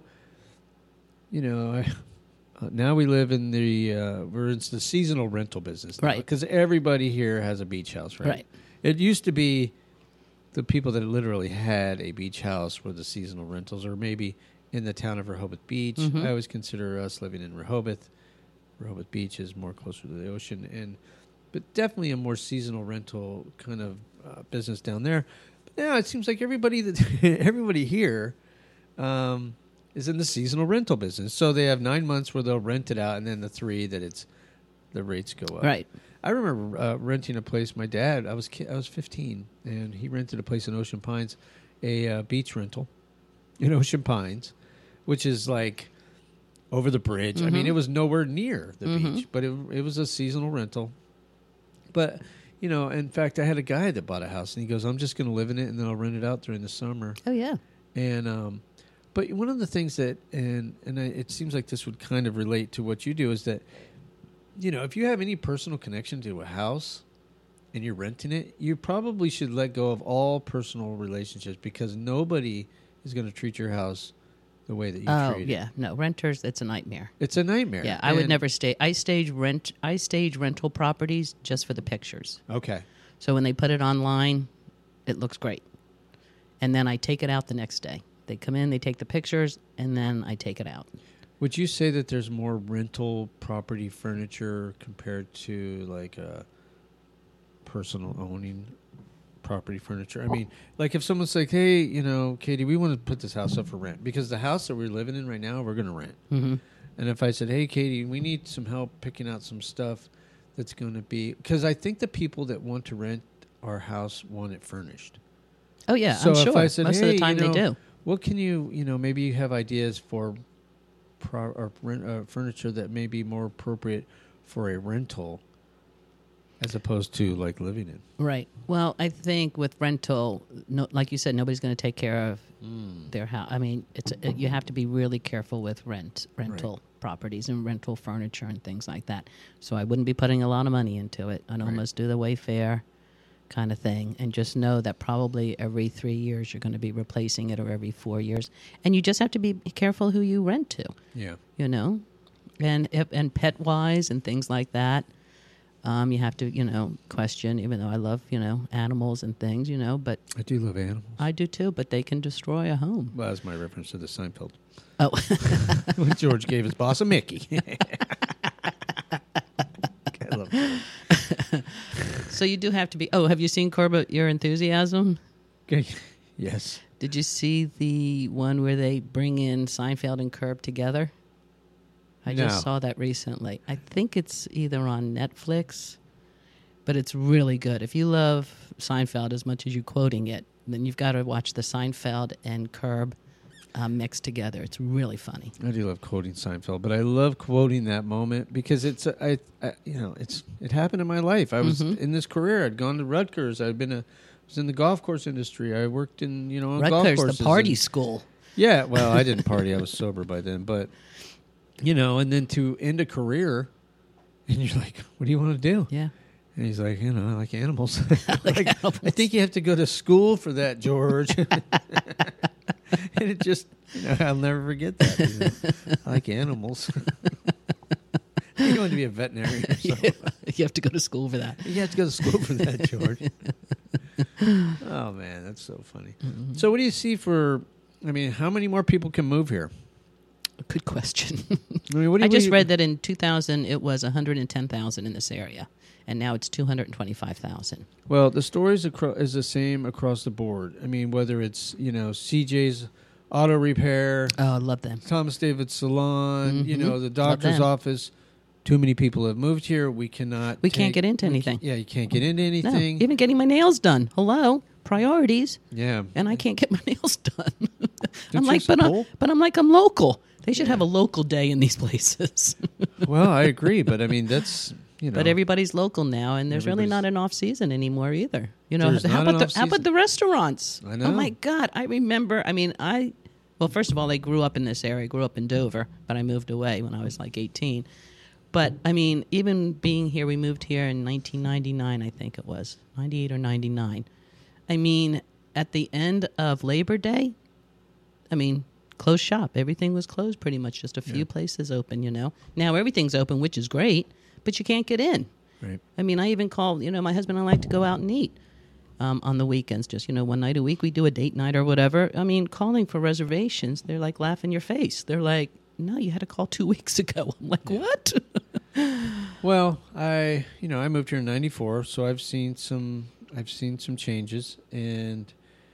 you know, I, uh, now we live in the uh, we're in the seasonal rental business, Right. Because everybody here has a beach house, right? Right. It used to be the people that literally had a beach house were the seasonal rentals, or maybe in the town of Rehoboth Beach. Mhm. I always consider us living in Rehoboth. Rehoboth Beach is more closer to the ocean, and but definitely a more seasonal rental kind of uh, business down there. But now it seems like everybody that everybody here um, is in the seasonal rental business. So they have nine months where they'll rent it out, and then the three that it's the rates go up. Right. I remember uh, renting a place. My dad, I was ki- I was fifteen, and he rented a place in Ocean Pines, a uh, beach rental in Ocean Pines, which is like over the bridge. I mean, Mhm. it was nowhere near the Mhm. beach, but it it was a seasonal rental. But you know, in fact, I had a guy that bought a house, and he goes, "I'm just going to live in it, and then I'll rent it out during the summer." Oh, yeah. And um, but one of the things that and and I, it seems like this would kind of relate to what you do is that, you know, if you have any personal connection to a house and you're renting it, you probably should let go of all personal relationships, because nobody is going to treat your house the way that you Oh, treat it. yeah. No, renters, it's a nightmare. It's a nightmare. Yeah, I would And- never stay. I stage rent. I stage rental properties just for the pictures. Okay. So when they put it online, it looks great. And then I take it out the next day. They come in, they take the pictures, and then I take it out. Would you say that there's more rental property furniture compared to like a personal owning property furniture? I mean, like if someone's like, "Hey, you know, Katie, we want to put this house up for rent because the house that we're living in right now, we're going to rent." Mm-hmm. And if I said, "Hey, Katie, we need some help picking out some stuff that's going to be," because I think the people that want to rent our house want it furnished. Oh, yeah, So I'm if sure. I said, Most "Hey, of the time you know, they do. What can you, you know, maybe you have ideas for pro, or rent, uh, furniture that may be more appropriate for a rental as opposed to like living in." Right. Well, I think with rental, no, like you said, nobody's going to take care of Mm. their house. I mean, it's it, you have to be really careful with rent, rental properties and rental furniture and things like that. So I wouldn't be putting a lot of money into it. I'd Right. almost do the Wayfair kind of thing, and just know that probably every three years you're going to be replacing it, or every four years, and you just have to be careful who you rent to. Yeah. You know, and if, and pet wise and things like that. Um, you have to, you know, question, even though I love, you know, animals and things, you know, but I do love animals. I do too, but they can destroy a home. Well, that's my reference to the Seinfeld. Oh, When George gave his boss a Mickey. I love it. so you do have to be, oh, have you seen Curb Your Enthusiasm? Okay. Yes. Did you see the one where they bring in Seinfeld and Curb together? I just No. saw that recently. I think it's either on Netflix but it's really good. If you love Seinfeld as much as you're quoting it, then you've got to watch the Seinfeld and Curb uh, mixed together. It's really funny. I do love quoting Seinfeld, but I love quoting that moment because it's, a, I, I, you know, it's it happened in my life. I was Mm-hmm. in this career. I'd gone to Rutgers. I'd been a, was in the golf course industry. I worked in, you know, on golf Rutgers, courses. the party and- school. Yeah, well, I didn't party. I was sober by then, but you know, and then to end a career, and you're like, "What do you want to do?" Yeah. And he's like, "You know, I like animals." like Like, animals. I think you have to go to school for that, George. And it just, you know, I'll never forget that. You know? I like animals. You want to be a veterinarian, so You have to go to school for that. you have to go to school for that, George. Oh man, that's so funny. Mm-hmm. So, what do you see for? I mean, how many more people can move here? Good question. I mean, what do I you, just what do you- read that in two thousand it was one hundred ten thousand in this area, and now it's two hundred twenty-five thousand. Well, the stories acro- is the same across the board. I mean, whether it's, you know, C J's Auto Repair, Oh, I love them. Thomas David Salon, you Mhm. know, the doctor's them. office. Too many people have moved here. We cannot. We can't take- get into we anything. can't- Yeah, you can't get into No, anything. even getting my nails done. Hello, priorities, Yeah, and I can't get my nails done. I'm you like, use but the I'm, pole? but I'm like, I'm local. They should Yeah. have a local day in these places. well, I agree, but I mean, that's you know. But everybody's local now, and there's really not Everybody's- an off season anymore either. You know, There's how not an about the how off-season. about the restaurants? I know. Oh my God, I remember. I mean, I well, first of all, I grew up in this area. I grew up in Dover, but I moved away when I was like eighteen. But I mean, even being here, we moved here in nineteen ninety-nine, I think it was ninety-eight or ninety-nine. I mean, at the end of Labor Day, I mean, closed shop. Everything was closed pretty much. Just a few Yeah. places open, you know. Now everything's open, which is great, but you can't get in. Right. I mean, I even call, you know, my husband and I like to go out and eat um, on the weekends. Just, you know, one night a week we do a date night or whatever. I mean, calling for reservations, they're like laugh in your face. They're like, no, you had to call two weeks ago. I'm like, what? Well, I you know I moved here in ninety-four, so I've seen some I've seen some changes, and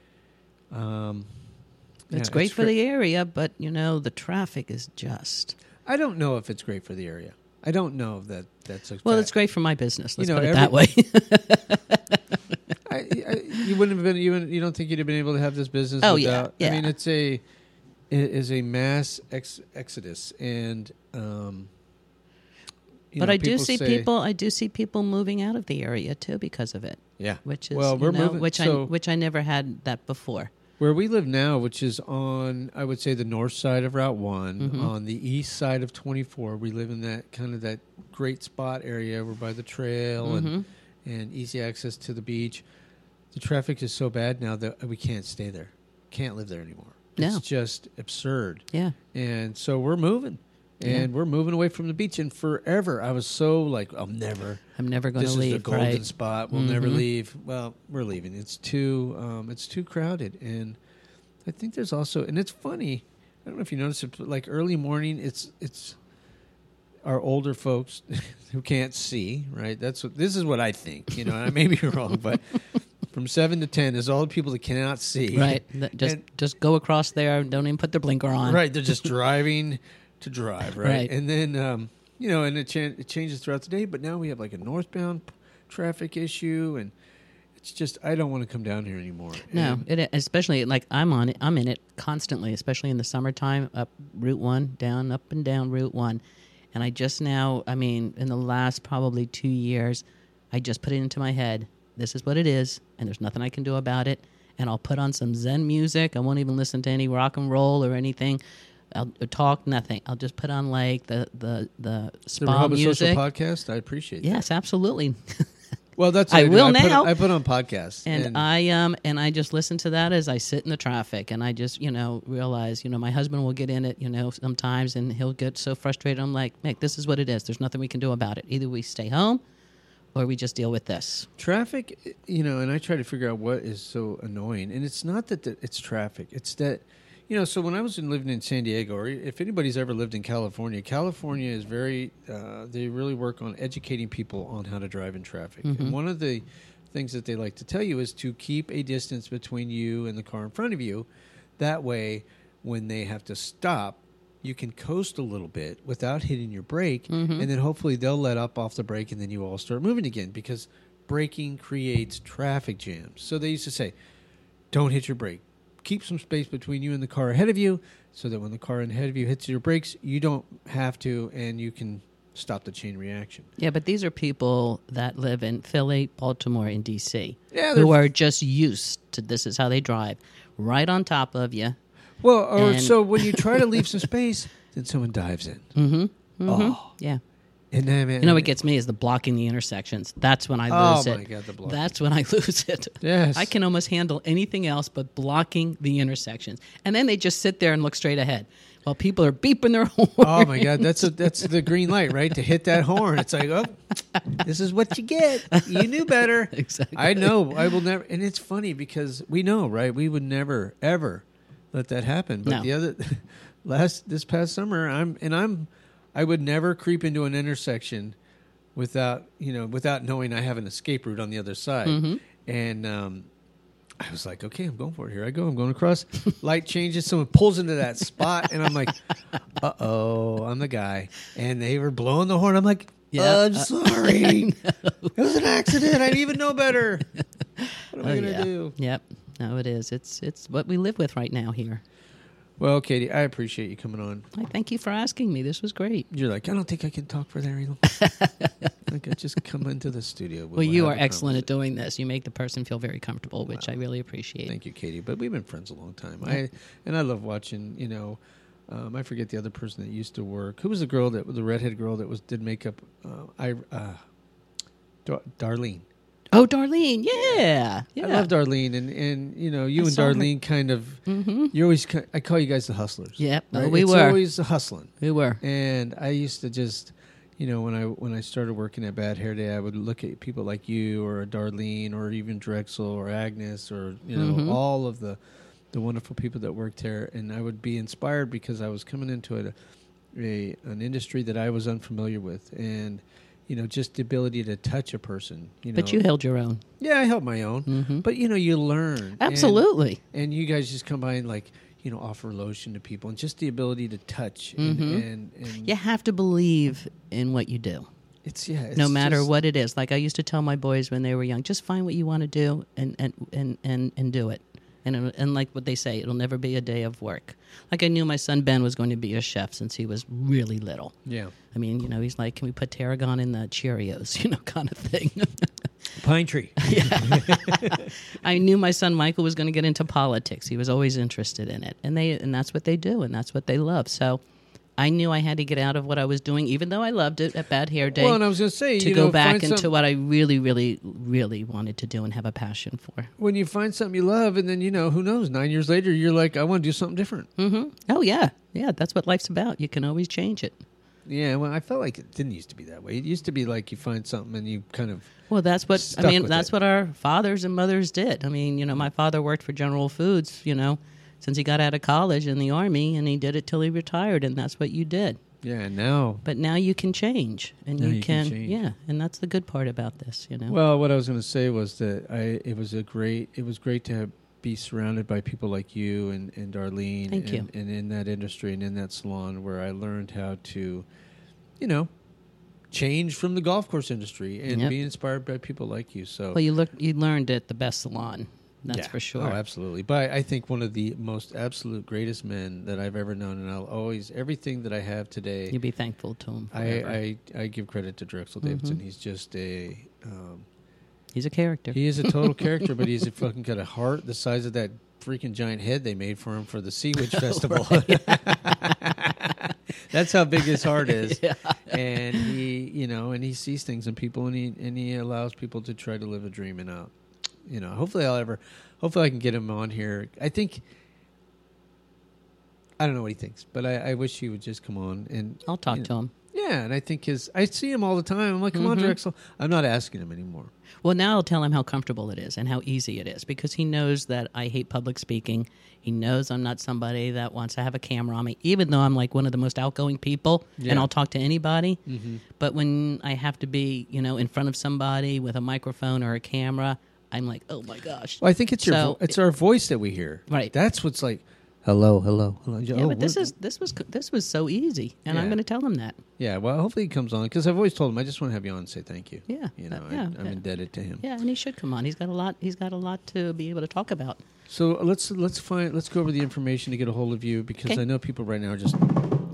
um, It's yeah, great for cra- the area, but, you know, the traffic is just... I don't know if it's great for the area. I don't know if that that's a Well, fact. it's great for my business. Let's You know, put it every- that way. I, I, you wouldn't have been. You, wouldn't- you don't think you'd have been able to have this business? Oh, yeah, without, yeah. I mean, it's a it is a mass ex, exodus, and um, you But know, I do people see say- people. I do see people moving out of the area too because of it. Yeah, Which is well, you we're know, moving. which so I which I never had that before. where we live now, which is on, I would say, the north side of Route One, Mhm. on the east side of twenty-four. We live in that kind of that great spot area over by the trail and Mhm. and easy access to the beach. The traffic is so bad now that we can't stay there, can't live there anymore. No. It's just absurd. Yeah. And so we're moving. And Yeah. we're moving away from the beach. And forever, I was so like, I'm never. I'm never going This to is leave. the golden right? spot. We'll never Mhm. leave. Well, we're leaving. It's too. Um, it's too crowded. And I think there's also, and it's funny. I don't know if you notice it, but like early morning, it's it's our older folks who can't see. Right. That's what. This is what I think. You know, and I may be wrong, but from seven to ten is all the people that cannot see. Right. Th- Just And- just go across there. and Don't even put their blinker on. Right, they're just driving to drive, right? Right. And then, um, you know, and it, cha- it changes throughout the day, but now we have like a northbound p- traffic issue, and it's just, I don't want to come down here anymore. No, And- it especially like I'm on it. I'm in it constantly, especially in the summertime. Up Route One, down, up and down Route One, and I just now. I mean, in the last probably two years, I just put it into my head. This is what it is, and there's nothing I can do about it. And I'll put on some Zen music. I won't even listen to any rock and roll or anything. I'll talk nothing. I'll just put on like the the the the spa Rehoboth music. Social Podcast, I appreciate Yes, absolutely. that. Well, that's I what do. will I put, now. I put on podcasts. And, I um and I just listen to that as I sit in the traffic, and I just you know realize you know my husband will get in it you know sometimes, and he'll get so frustrated. I'm like, Mick, this is what it is. There's nothing we can do about it. Either we stay home, or we just deal with this. Traffic, you know, and I try to figure out what is so annoying. And it's not that the, it's traffic. It's that, you know, so when I was in, living in San Diego, or if anybody's ever lived in California, California is very, uh, they really work on educating people on how to drive in traffic. Mhm. And one of the things that they like to tell you is to keep a distance between you and the car in front of you. That way, when they have to stop, you can coast a little bit without hitting your brake, Mhm. and then hopefully they'll let up off the brake, and then you all start moving again, because braking creates traffic jams. So they used to say, don't hit your brake. Keep some space between you and the car ahead of you so that when the car ahead of you hits your brakes, you don't have to, and you can stop the chain reaction. Yeah, but these are people that live in Philly, Baltimore, and D C Yeah, they're who are just used to this is how they drive, right on top of you. Well, or And- so when you try to leave some space, then someone dives in. Mm-hmm. mm-hmm. Oh, Yeah. and then, You know what gets me is the blocking the intersections. That's when I Oh, lose it. my God, the blocking. That's when I lose it. Yes. I can almost handle anything else but blocking the intersections. And then they just sit there and look straight ahead while people are beeping their horn. Oh my God, that's a, that's the green light, right? To hit that horn, it's like, oh, this is what you get. You knew better. Exactly. I know. I will never. And it's funny because we know, right? We would never ever let that happen. But No. the other last this past summer, I'm and I'm I would never creep into an intersection without you know without knowing I have an escape route on the other side. Mm-hmm. And um, I was like, okay, I'm going for it. Here I go. I'm going across. Light changes. Someone pulls into that spot, and I'm like, uh oh, I'm the guy. And they were blowing the horn. I'm like, Yeah. yeah, I'm Uh, sorry. It was an accident. I didn't even know better. What am I Oh, going to yeah. do? Yep. No, it is. It's it's what we live with right now here. Well, Katie, I appreciate you coming on. I thank you for asking me. This was great. You're like, I don't think I can talk for very long. Like, I just come into the studio. Well, you are excellent at doing this. You make the person feel very comfortable, which I really appreciate. Thank you, Katie. But we've been friends a long time. I and I love watching. You know, um, I forget the other person that used to work. Who was the girl that the redhead girl that was did makeup? Uh, I uh, Dar- Darlene. Oh, Darlene, yeah, yeah. I love Darlene, and, and you know, you I and saw her. Darlene kind of. Mm-hmm. You always. ki- I call you guys the hustlers. Yep, oh, right? we it's were. always the hustling. We were. And I used to just, you know, when I when I started working at Bad Hair Day, I would look at people like you or Darlene or even Drexel or Agnes or you know Mhm. all of the the wonderful people that worked there, and I would be inspired because I was coming into a, a an industry that I was unfamiliar with, and you know just the ability to touch a person. You know, But you held your own. yeah, I held my own, Mm-hmm. but you know you learn and- Absolutely. and you guys just come by and like. You know, offer lotion to people, and just the ability to touch, and, Mhm. and, and You have to believe in what you do, it's yeah, it's no matter just- what it is. Like I used to tell my boys when they were young, just find what you want to do and and, and, and, and do it. And it- and like what they say, it'll never be a day of work. Like I knew my son Ben was going to be a chef since he was really little. Yeah, I mean, you know, he's like, can we put tarragon in the Cheerios, you know, kind of thing. pine tree. I knew my son Michael was going to get into politics. He was always interested in it, and they and that's what they do, and that's what they love. So I knew I had to get out of what I was doing, even though I loved it at Bad Hair Day, Well, and I was going to say, to you go know, back find into some- what I really, really, really wanted to do and have a passion for. when you find something you love, and then you know, who knows? Nine years later, you're like, I want to do something different. Mm-hmm. Oh yeah, yeah. That's what life's about. You can always change it. Yeah, well, I felt like it didn't used to be that way. It used to be like you find something and you kind of Well, that's what Stuck I mean. with That's it. what our fathers and mothers did. I mean, you know, my father worked for General Foods, you know, since he got out of college in the Army, and he did it till he retired, and that's what you did. yeah. Now, But now you can change, and Now you, you can can, change. yeah, and that's the good part about this, you know. well, what I was going to say was that I it was a great it was great to have, be surrounded by people like you and, and Darlene, Thank and, you. and in that industry and in that salon where I learned how to, you know, change from the golf course industry and Yep. be inspired by people like you. So Well, you look, you learned at the best salon, that's Yeah. for sure. Oh, absolutely. But I think one of the most absolute greatest men that I've ever known, and I'll always everything that I have today. You'll be thankful to him. I, forever. I, I give credit to Drexel Davidson. Mhm. He's just a um, He's a character. he is a total character, but he's a fucking got a heart the size of that freaking giant head they made for him for the Sea Witch Festival. That's how big his heart is. Yeah. And he, you know, and he sees things in people, and he and he allows people to try to live a dream and out. You know, hopefully I'll ever, hopefully I can get him on here. I think, I don't know what he thinks, but I, I wish he would just come on and I'll talk you to him. yeah. And I think his, I see him all the time. I'm like, come on, Mhm. Drexel. I'm not asking him anymore. Well, now I'll tell him how comfortable it is and how easy it is because he knows that I hate public speaking. He knows I'm not somebody that wants to have a camera on me, even though I'm like one of the most outgoing people Yeah. and I'll talk to anybody. Mm-hmm. But when I have to be, you know, in front of somebody with a microphone or a camera, I'm like, oh my gosh. Well, I think it's your So- vo- it's our voice that we hear. Right. That's what's like. Hello, hello, hello. Yeah, Oh, but this we're- is this was this was so easy, and I'm Yeah. going to tell him that. Yeah, well, hopefully he comes on because I've always told him I just want to have you on and say thank you. Yeah, You know, uh, yeah, I, I'm yeah. indebted to him. Yeah, and he should come on. He's got a lot. He's got a lot to be able to talk about. So let's let's find let's go over the information to get a hold of you because Okay. I know people right now are just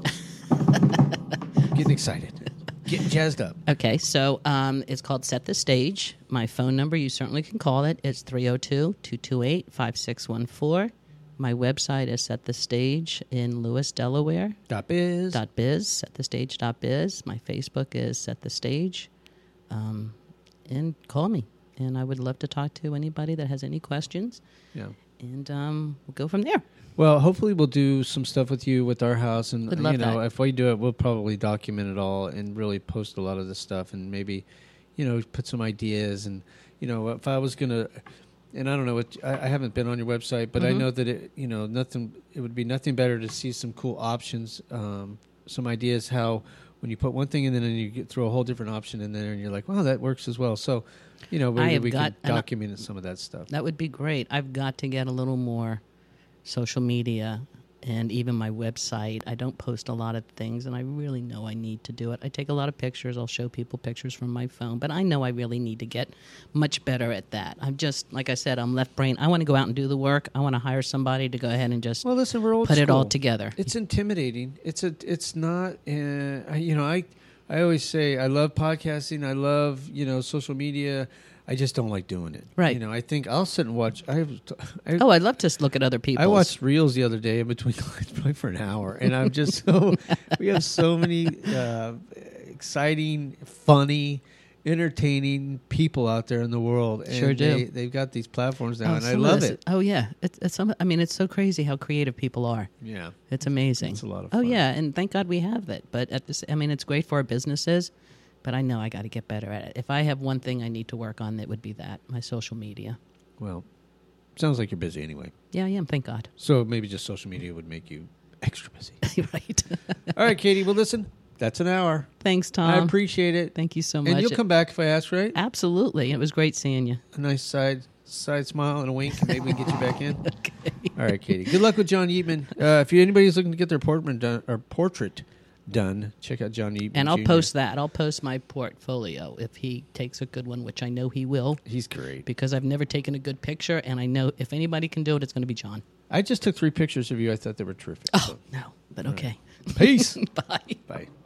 getting excited, getting jazzed up. Okay, so um, it's called Set the Stage. My phone number, you certainly can call it. It's three oh two, two two eight, five six one four. My website is Set the Stage in Lewis, Delaware. Dot biz. Dot biz, set the stage dot biz. My Facebook is Set the Stage. Um, and call me. And I would love to talk to anybody that has any questions. Yeah. And um, we'll go from there. Well, hopefully we'll do some stuff with you with our house, and Would love you know, that. if we do it, we'll probably document it all and really post a lot of this stuff, and maybe, you know, put some ideas. And you know, if I was gonna, and I don't know what I, I haven't been on your website, but I Mhm. know that it, you know, nothing. It would be nothing better to see some cool options, um, some ideas how when you put one thing in there and you get, throw a whole different option in there, and you're like, wow, that works as well. So, you know, I maybe have we got- can and I- document some of that stuff. That would be great. I've got to get a little more social media and even my website. I don't post a lot of things, and I really know I need to do it. I take a lot of pictures. I'll show people pictures from my phone, but I know I really need to get much better at that. I'm just, like I said, I'm left brain. I want to go out and do the work. I want to hire somebody to go ahead and just Well, listen, we're old put it all school. together. It's intimidating. It's a. It's not. Uh, I- you know, I. I always say I love podcasting. I love you know social media. I just don't like doing it. Right. You know, I think I'll sit and watch. I. I Oh, I'd love to s- look at other people. I watched reels the other day in between clients, probably for an hour, and I'm just so. We have so many uh, exciting, funny, entertaining people out there in the world. And Sure do. They, they've got these platforms now, Oh, and I some of love this- it. Oh yeah, it's, it's some, I mean, it's so crazy how creative people are. Yeah. It's amazing. It's a lot of Oh fun. yeah, and thank God we have that. But at this, I mean, it's great for our businesses. But I know I got to get better at it. If I have one thing I need to work on, it would be that my social media. Well, sounds like you're busy anyway. Yeah, I am. Thank God. So maybe just social media would make you extra busy. Right. All right, Katie. Well, listen, that's an hour. Thanks, Tom. I appreciate it. Thank you so much. And you'll come back if I ask, right? Absolutely. It was great seeing you. A nice side side smile and a wink, and maybe we can get you back in. Okay. All right, Katie. Good luck with John Yeatman. Uh, if you, anybody's looking to get their portrait done, or portrait done, check out John Yeatman. And I'll Junior post that. I'll post my portfolio if he takes a good one, which I know he will, He's great. because I've never taken a good picture, and I know if anybody can do it, it's going to be John. I just took three pictures of you. I thought they were terrific. Oh So, no, but okay. peace. Bye. Bye.